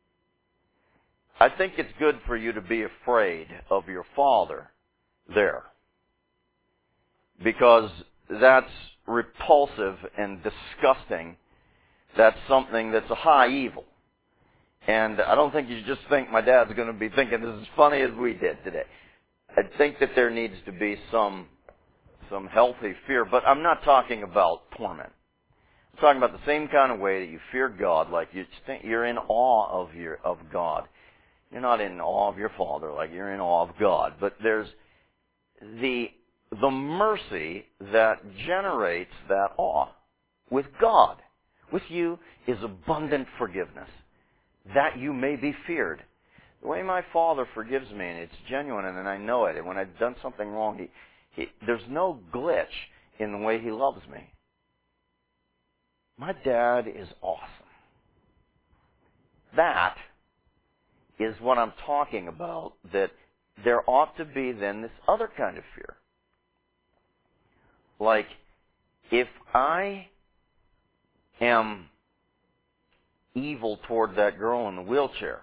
I think it's good for you to be afraid of your father there, because that's repulsive and disgusting. That's something that's a high evil. And I don't think you just think my dad's going to be thinking this as funny as we did today. I think that there needs to be some some healthy fear, but I'm not talking about torment. I'm talking about the same kind of way that you fear God, like you think you're in awe of your of God. You're not in awe of your father, like you're in awe of God. But there's the the mercy that generates that awe with God. With you is abundant forgiveness, that you may be feared. The way my father forgives me, and it's genuine, and I know it, and when I've done something wrong, he, he, there's no glitch in the way he loves me. My dad is awesome. That is what I'm talking about, that there ought to be then this other kind of fear. Like, if I am evil toward that girl in the wheelchair,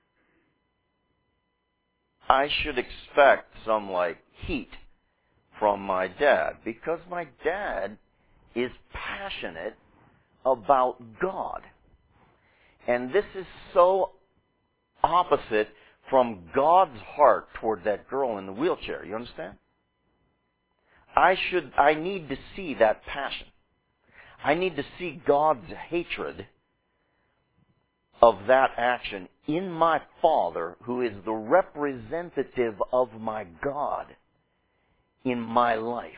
I should expect some, like, heat from my dad, because my dad is passionate about God. And this is so opposite from God's heart toward that girl in the wheelchair. You understand? I should, I need to see that passion. I need to see God's hatred of that action in my Father, who is the representative of my God in my life.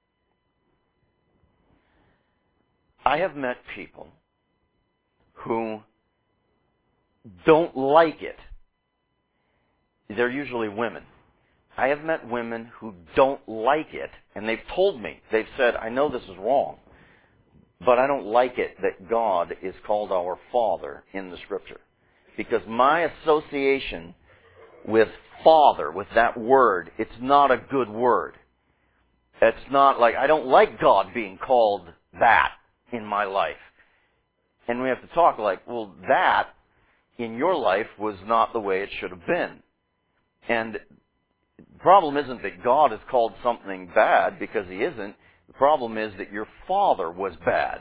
I have met people who don't like it. They're usually women. I have met women who don't like it, and they've told me, they've said, I know this is wrong, but I don't like it that God is called our Father in the Scripture. Because my association with Father, with that word, it's not a good word. It's not like, I don't like God being called that in my life. And we have to talk like, well, that in your life was not the way it should have been. And the problem isn't that God is called something bad, because He isn't. The problem is that your father was bad.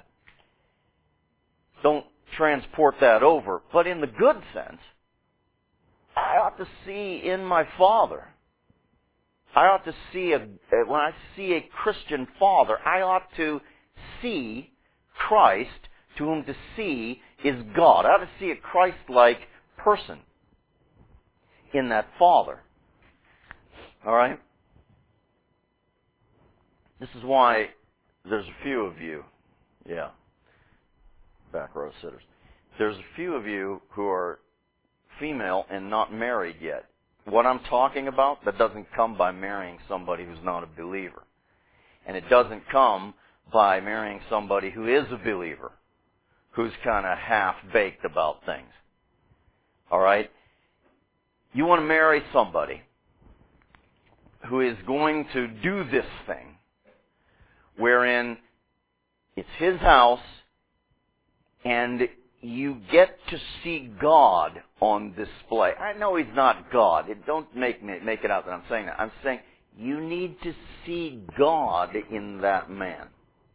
Don't transport that over. But in the good sense, I ought to see in my father, I ought to see, a, when I see a Christian father, I ought to see Christ, to whom to see is God. I ought to see a Christ-like person in that father. All right? This is why there's a few of you, yeah, back row sitters. There's a few of you who are female and not married yet. What I'm talking about, that doesn't come by marrying somebody who's not a believer. And it doesn't come by marrying somebody who is a believer, who's kind of half-baked about things. All right? You want to marry somebody who is going to do this thing, wherein it's his house and you get to see God on display. I know He's not God. It, don't make me make it out that I'm saying that. I'm saying you need to see God in that man.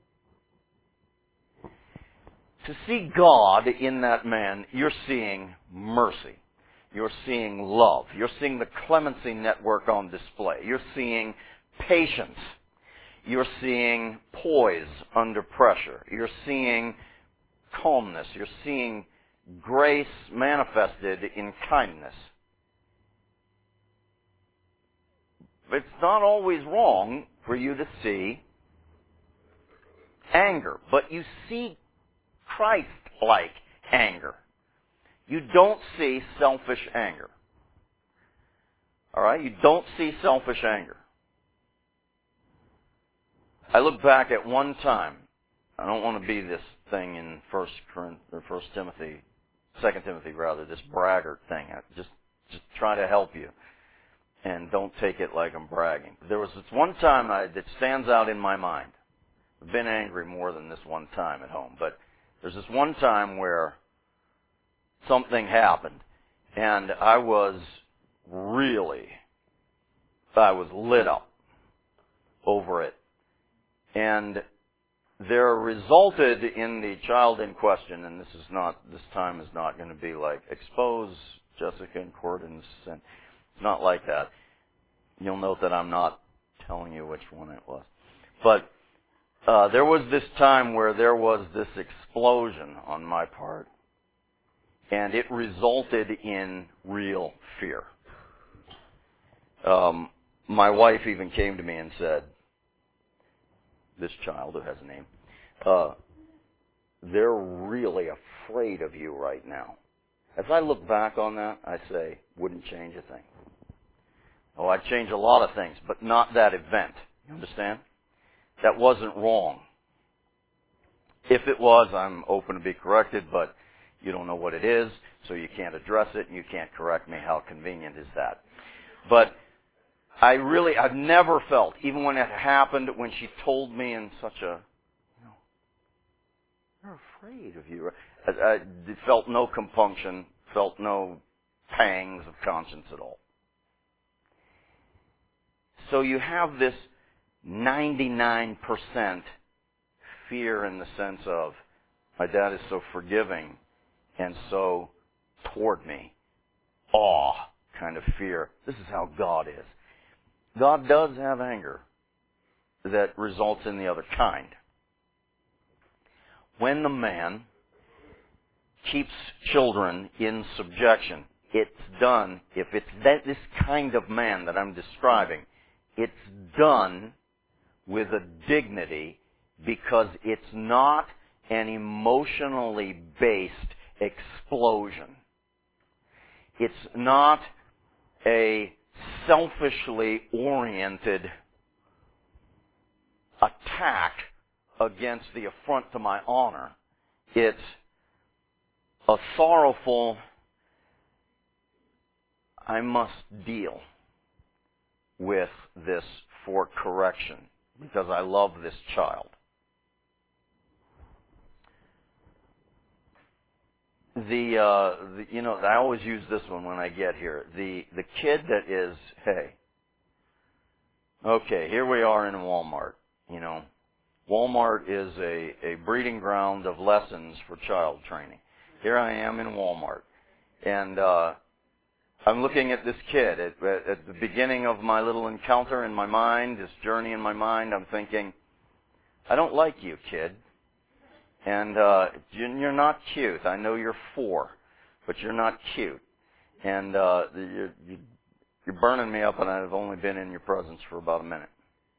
To see God in that man, you're seeing mercy. You're seeing love. You're seeing the clemency network on display. You're seeing patience. You're seeing poise under pressure. You're seeing calmness. You're seeing grace manifested in kindness. It's not always wrong for you to see anger, but you see Christ-like anger. You don't see selfish anger. All right? You don't see selfish anger. I look back at one time. I don't want to be this thing in First Corinthians, or First Timothy, Second Timothy rather, this braggart thing. I just, just try to help you, and don't take it like I'm bragging. There was this one time I, that stands out in my mind. I've been angry more than this one time at home, but there's this one time where something happened, and I was really, I was lit up over it. And there resulted in the child in question, and this is not, this time is not going to be like, expose Jessica and Cordon's sin. It's not like that. You'll note that I'm not telling you which one it was. But uh, there was this time where there was this explosion on my part, and it resulted in real fear. Um, my wife even came to me and said, this child who has a name, uh, they're really afraid of you right now. As I look back on that, I say, wouldn't change a thing. Oh, I'd change a lot of things, but not that event. You understand? That wasn't wrong. If it was, I'm open to be corrected, but you don't know what it is, so you can't address it, and you can't correct me. How convenient is that? But I really, I've never felt, even when it happened, when she told me in such a, you know, they're afraid of you. I, I felt no compunction, felt no pangs of conscience at all. So you have this ninety-nine percent fear in the sense of, my dad is so forgiving and so toward me. Awe kind of fear. This is how God is. God does have anger that results in the other kind. When the man keeps children in subjection, it's done, if it's that, this kind of man that I'm describing, it's done with a dignity because it's not an emotionally based explosion. It's not a selfishly oriented attack against the affront to my honor. It's a sorrowful, I must deal with this for correction because I love this child. The, uh, the, you know, I always use this one when I get here. The, the kid that is, hey, okay, here we are in Walmart, you know. Walmart is a, a breeding ground of lessons for child training. Here I am in Walmart, and uh, I'm looking at this kid. At, at the beginning of my little encounter in my mind, this journey in my mind, I'm thinking, I don't like you, kid. And uh, you're not cute. I know you're four, but you're not cute. And uh, you're, you're burning me up, and I've only been in your presence for about a minute.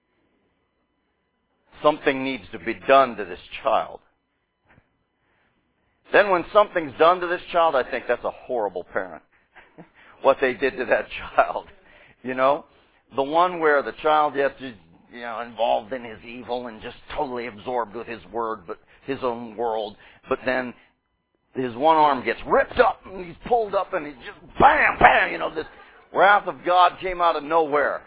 Something needs to be done to this child. Then when something's done to this child, I think that's a horrible parent. What they did to that child. You know? The one where the child gets, you know, involved in his evil and just totally absorbed with his word, but his own world, but then his one arm gets ripped up and he's pulled up and he just bam, bam, you know, this wrath of God came out of nowhere.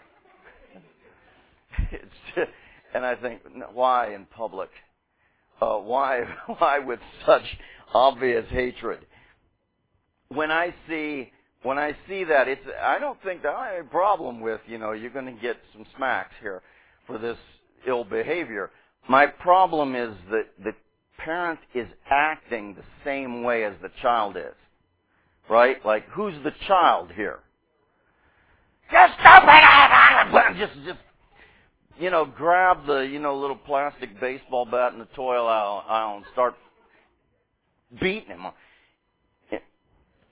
It's just, and I think, why in public? Uh, why, why with such obvious hatred? When I see, when I see that, it's, I don't think that I have a problem with, you know, you're going to get some smacks here for this ill behavior. My problem is that the parent is acting the same way as the child is. Right? Like, who's the child here? Just stop it! Just, just, you know, grab the, you know, little plastic baseball bat in the toy aisle and start beating him.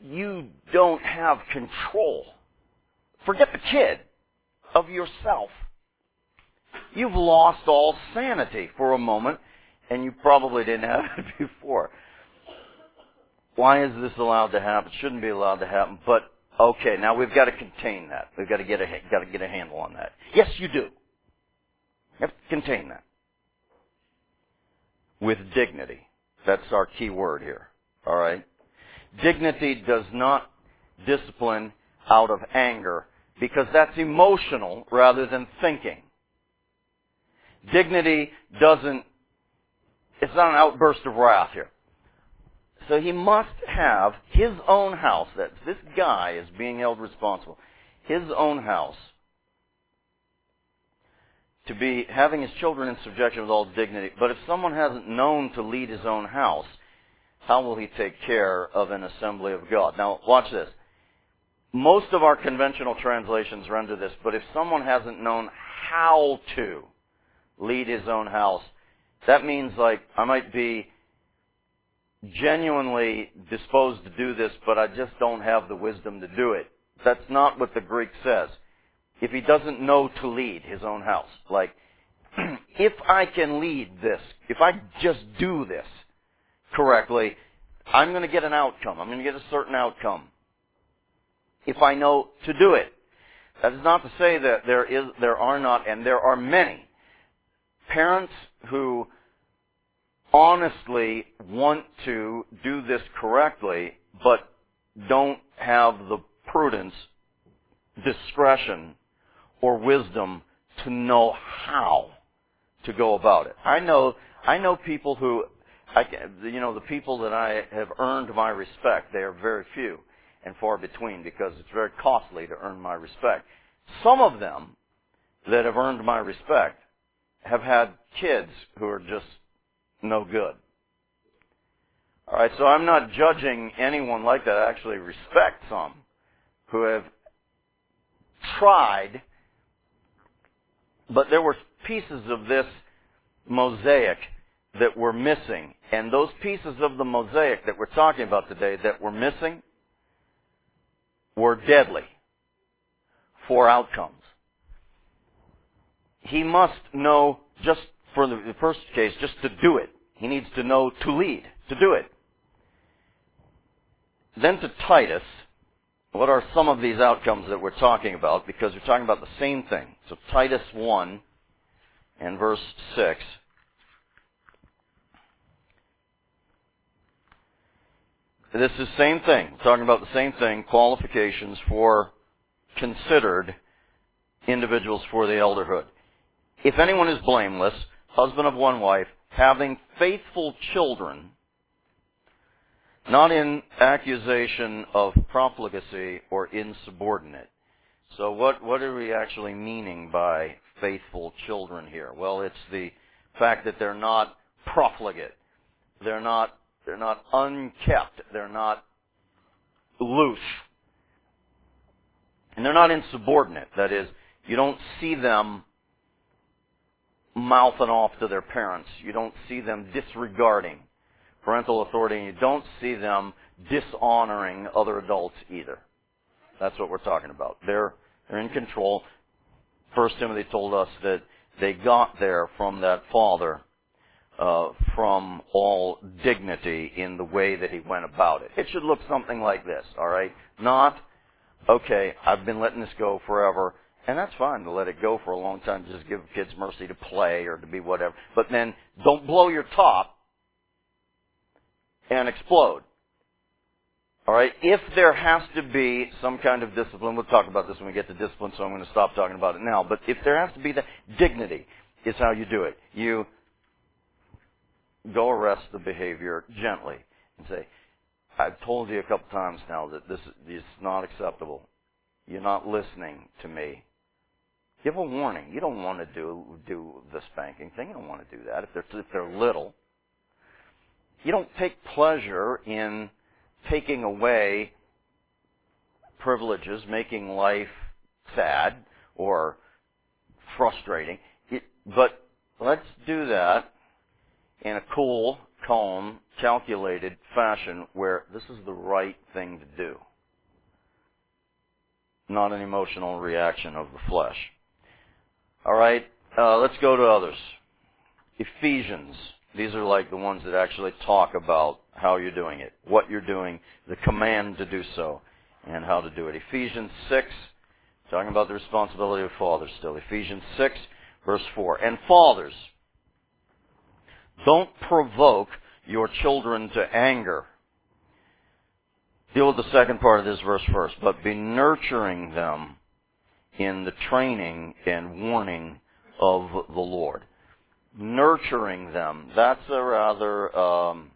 you don't have control. Forget the kid, of yourself. You've lost all sanity for a moment, and you probably didn't have it before. Why is this allowed to happen? It shouldn't be allowed to happen, but okay, now we've got to contain that. We've got to get a, got to get a handle on that. Yes, you do. You have to contain that. With dignity. That's our key word here. All right? Dignity does not discipline out of anger, because that's emotional rather than thinking. Dignity doesn't, it's not an outburst of wrath here. So he must have his own house. That this guy is being held responsible. His own house to be having his children in subjection with all dignity. But if someone hasn't known to lead his own house, how will he take care of an assembly of God? Now, watch this. Most of our conventional translations render this, but if someone hasn't known how to lead his own house, that means like I might be genuinely disposed to do this, but I just don't have the wisdom to do it. That's not what the Greek says. If he doesn't know to lead his own house, like, if I can lead this, if I just do this correctly, I'm going to get an outcome. I'm going to get a certain outcome. If I know to do it. That is not to say that there is, there are not, and there are many parents who honestly want to do this correctly, but don't have the prudence, discretion, or wisdom to know how to go about it. I know, I know people who, I, you know, the people that I have earned my respect, they are very few and far between, because it's very costly to earn my respect. Some of them that have earned my respect have had kids who are just no good. All right, so I'm not judging anyone like that. I actually respect some who have tried, but there were pieces of this mosaic that were missing. And those pieces of the mosaic that we're talking about today that were missing were deadly for outcomes. He must know, just for the first case, just to do it. He needs to know to lead, to do it. Then to Titus, what are some of these outcomes that we're talking about? Because we're talking about the same thing. So Titus one and verse six. This is the same thing. We're talking about the same thing, qualifications for considered individuals for the elderhood. If anyone is blameless, husband of one wife, having faithful children, not in accusation of profligacy or insubordinate. So what, what are we actually meaning by faithful children here? Well, it's the fact that they're not profligate. They're not, they're not unkept. They're not loose. And they're not insubordinate. That is, you don't see them mouthing off to their parents. You don't see them disregarding parental authority, and you don't see them dishonoring other adults either. That's what we're talking about. They're, they're in control. First Timothy told us that they got there from that father uh, from all dignity in the way that he went about it. It should look something like this, all right? Not, okay, I've been letting this go forever, and that's fine to let it go for a long time, just give kids mercy to play or to be whatever. But then don't blow your top and explode. All right? If there has to be some kind of discipline, we'll talk about this when we get to discipline, so I'm going to stop talking about it now. But if there has to be, the dignity is how you do it. You go arrest the behavior gently and say, I've told you a couple times now that this is not acceptable. You're not listening to me. Give a warning. You don't want to do do the spanking thing. You don't want to do that if they're if they're little. You don't take pleasure in taking away privileges, making life sad or frustrating. It, but let's do that in a cool, calm, calculated fashion where this is the right thing to do, not an emotional reaction of the flesh. All right, uh, let's go to others. Ephesians. These are like the ones that actually talk about how you're doing it, what you're doing, the command to do so, and how to do it. Ephesians six, talking about the responsibility of fathers still. Ephesians six, verse four. And fathers, don't provoke your children to anger. Deal with the second part of this verse first. But be nurturing them in the training and warning of the Lord. Nurturing them. That's a rather, um,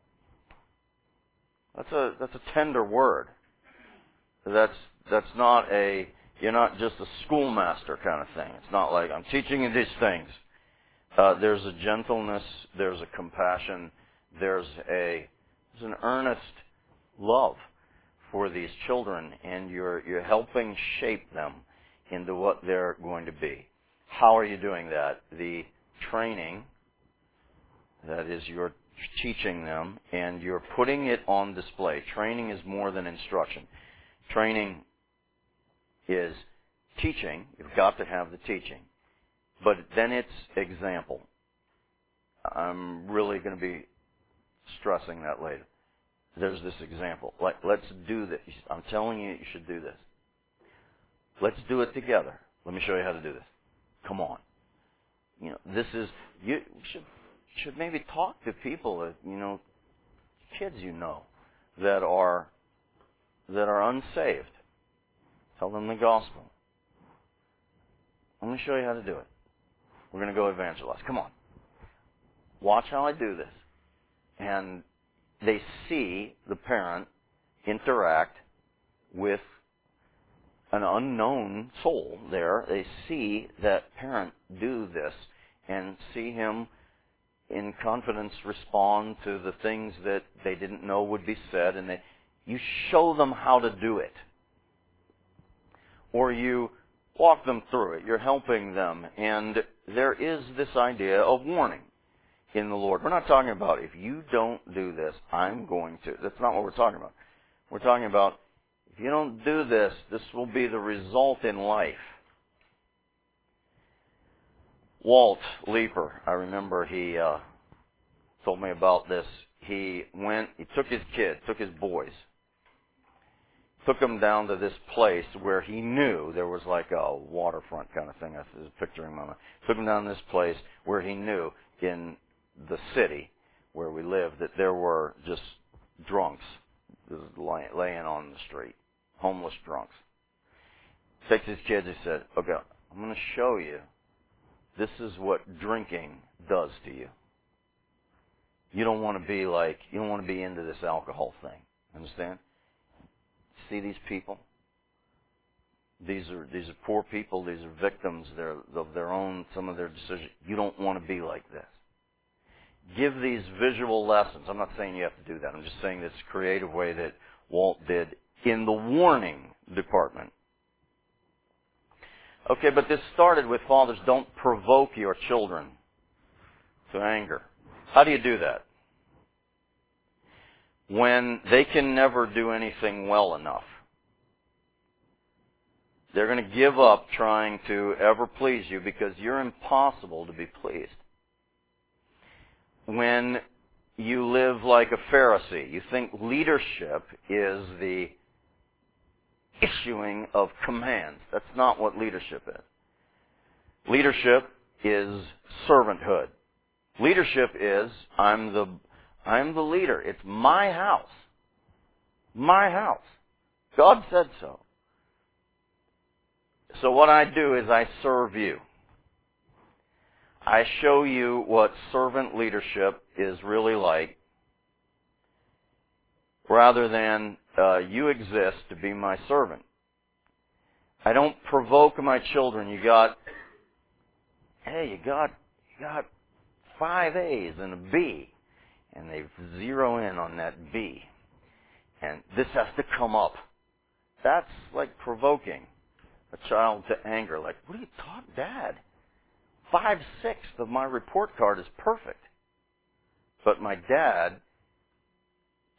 that's a, that's a tender word. That's, that's not a, you're not just a schoolmaster kind of thing. It's not like, I'm teaching you these things. Uh, there's a gentleness, there's a compassion, there's a, there's an earnest love for these children, and you're, you're helping shape them into what they're going to be. How are you doing that? The training, that is, you're teaching them, and you're putting it on display. Training is more than instruction. Training is teaching. You've got to have the teaching. But then it's example. I'm really going to be stressing that later. There's this example. Like, let's do this. I'm telling you, you should do this. Let's do it together. Let me show you how to do this. Come on. You know, this is, you should should maybe talk to people that, you know, kids you know that are that are unsaved. Tell them the gospel. I'm going to show you how to do it. We're going to go evangelize. Come on. Watch how I do this. And they see the parent interact with an unknown soul there. They see that parent do this and see him in confidence respond to the things that they didn't know would be said, and they, you show them how to do it. Or you walk them through it. You're helping them. And there is this idea of warning in the Lord. We're not talking about, if you don't do this, I'm going to. That's not what we're talking about. We're talking about, if you don't do this, this will be the result in life. Walt Leeper, I remember he uh, told me about this. He went, he took his kids, took his boys, took them down to this place where he knew there was like a waterfront kind of thing. I was picturing my mind. Took them down to this place where he knew in the city where we lived that there were just drunks laying on the street, homeless drunks. Takes his kids, he said, okay, I'm going to show you. This is what drinking does to you. You don't want to be like, you don't want to be into this alcohol thing. Understand? See these people? These are these are poor people. These are victims they're, of their own, some of their decisions. You don't want to be like this. Give these visual lessons. I'm not saying you have to do that. I'm just saying this creative way that Walt did in the warning department. Okay, but this started with fathers, don't provoke your children to anger. How do you do that? When they can never do anything well enough. They're going to give up trying to ever please you because you're impossible to be pleased. When you live like a Pharisee, you think leadership is the issuing of commands. That's not what leadership is. Leadership is servanthood. Leadership is, I'm the, I'm the leader. It's my house. My house. God said so. So what I do is I serve you. I show you what servant leadership is really like, rather than uh, you exist to be my servant. I don't provoke my children. You got, hey, you got, you got five A's and a B, and they zero in on that B, and this has to come up. That's like provoking a child to anger. Like, what are you talking, Dad? Five-sixths of my report card is perfect. But my dad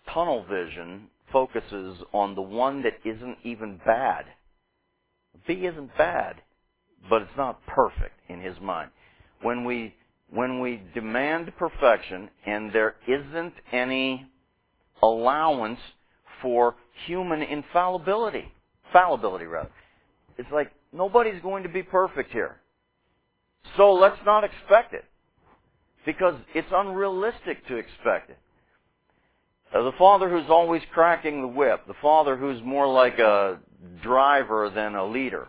tunnel vision focuses on the one that isn't even bad. B isn't bad, but it's not perfect in his mind. When we when we demand perfection and there isn't any allowance for human infallibility, fallibility rather, it's like nobody's going to be perfect here. So let's not expect it, because it's unrealistic to expect it. Uh, the father who's always cracking the whip, the father who's more like a driver than a leader,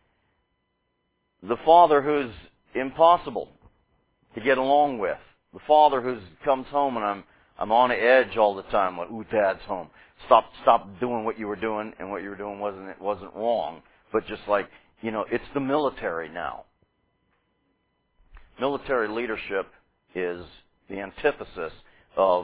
the father who's impossible to get along with, the father who comes home and I'm I'm on edge all the time. Like, ooh, Dad's home. Stop, stop doing what you were doing, and what you were doing wasn't it wasn't wrong, but just like, you know, it's the military now. Military leadership is the antithesis of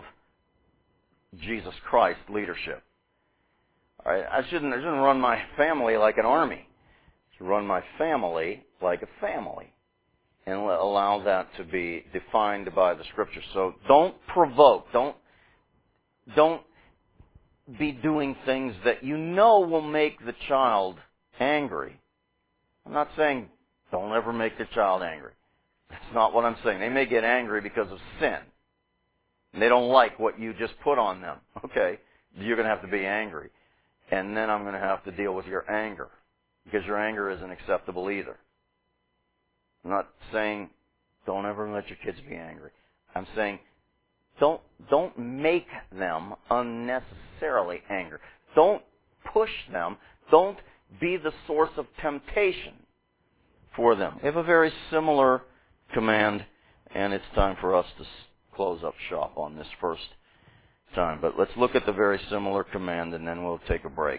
Jesus Christ leadership. All right, I shouldn't I shouldn't run my family like an army. I should run my family like a family, and allow that to be defined by the Scripture. So don't provoke. Don't don't be doing things that you know will make the child angry. I'm not saying don't ever make the child angry. That's not what I'm saying. They may get angry because of sin. And they don't like what you just put on them. Okay, you're going to have to be angry. And then I'm going to have to deal with your anger, because your anger isn't acceptable either. I'm not saying don't ever let your kids be angry. I'm saying don't don't make them unnecessarily angry. Don't push them. Don't be the source of temptation for them. We have a very similar command, and it's time for us to close up shop on this first time. But let's look at the very similar command, and then we'll take a break.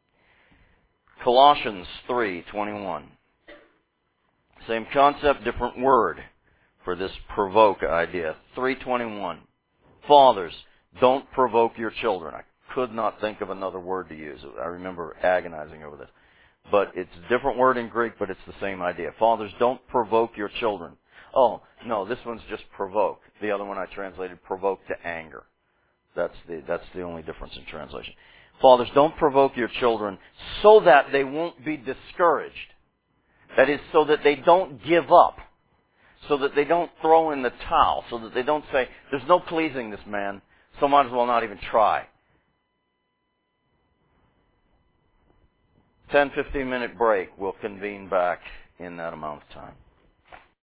Colossians three twenty-one. Same concept, different word for this provoke idea. three twenty-one. Fathers, don't provoke your children. I could not think of another word to use. I remember agonizing over this. But it's a different word in Greek, but it's the same idea. Fathers, don't provoke your children. Oh, no, this one's just provoke. The other one I translated provoke to anger. That's the, that's the only difference in translation. Fathers, don't provoke your children so that they won't be discouraged. That is, so that they don't give up, so that they don't throw in the towel, so that they don't say, there's no pleasing this man, so might as well not even try. ten, fifteen minute break. We'll convene back in that amount of time.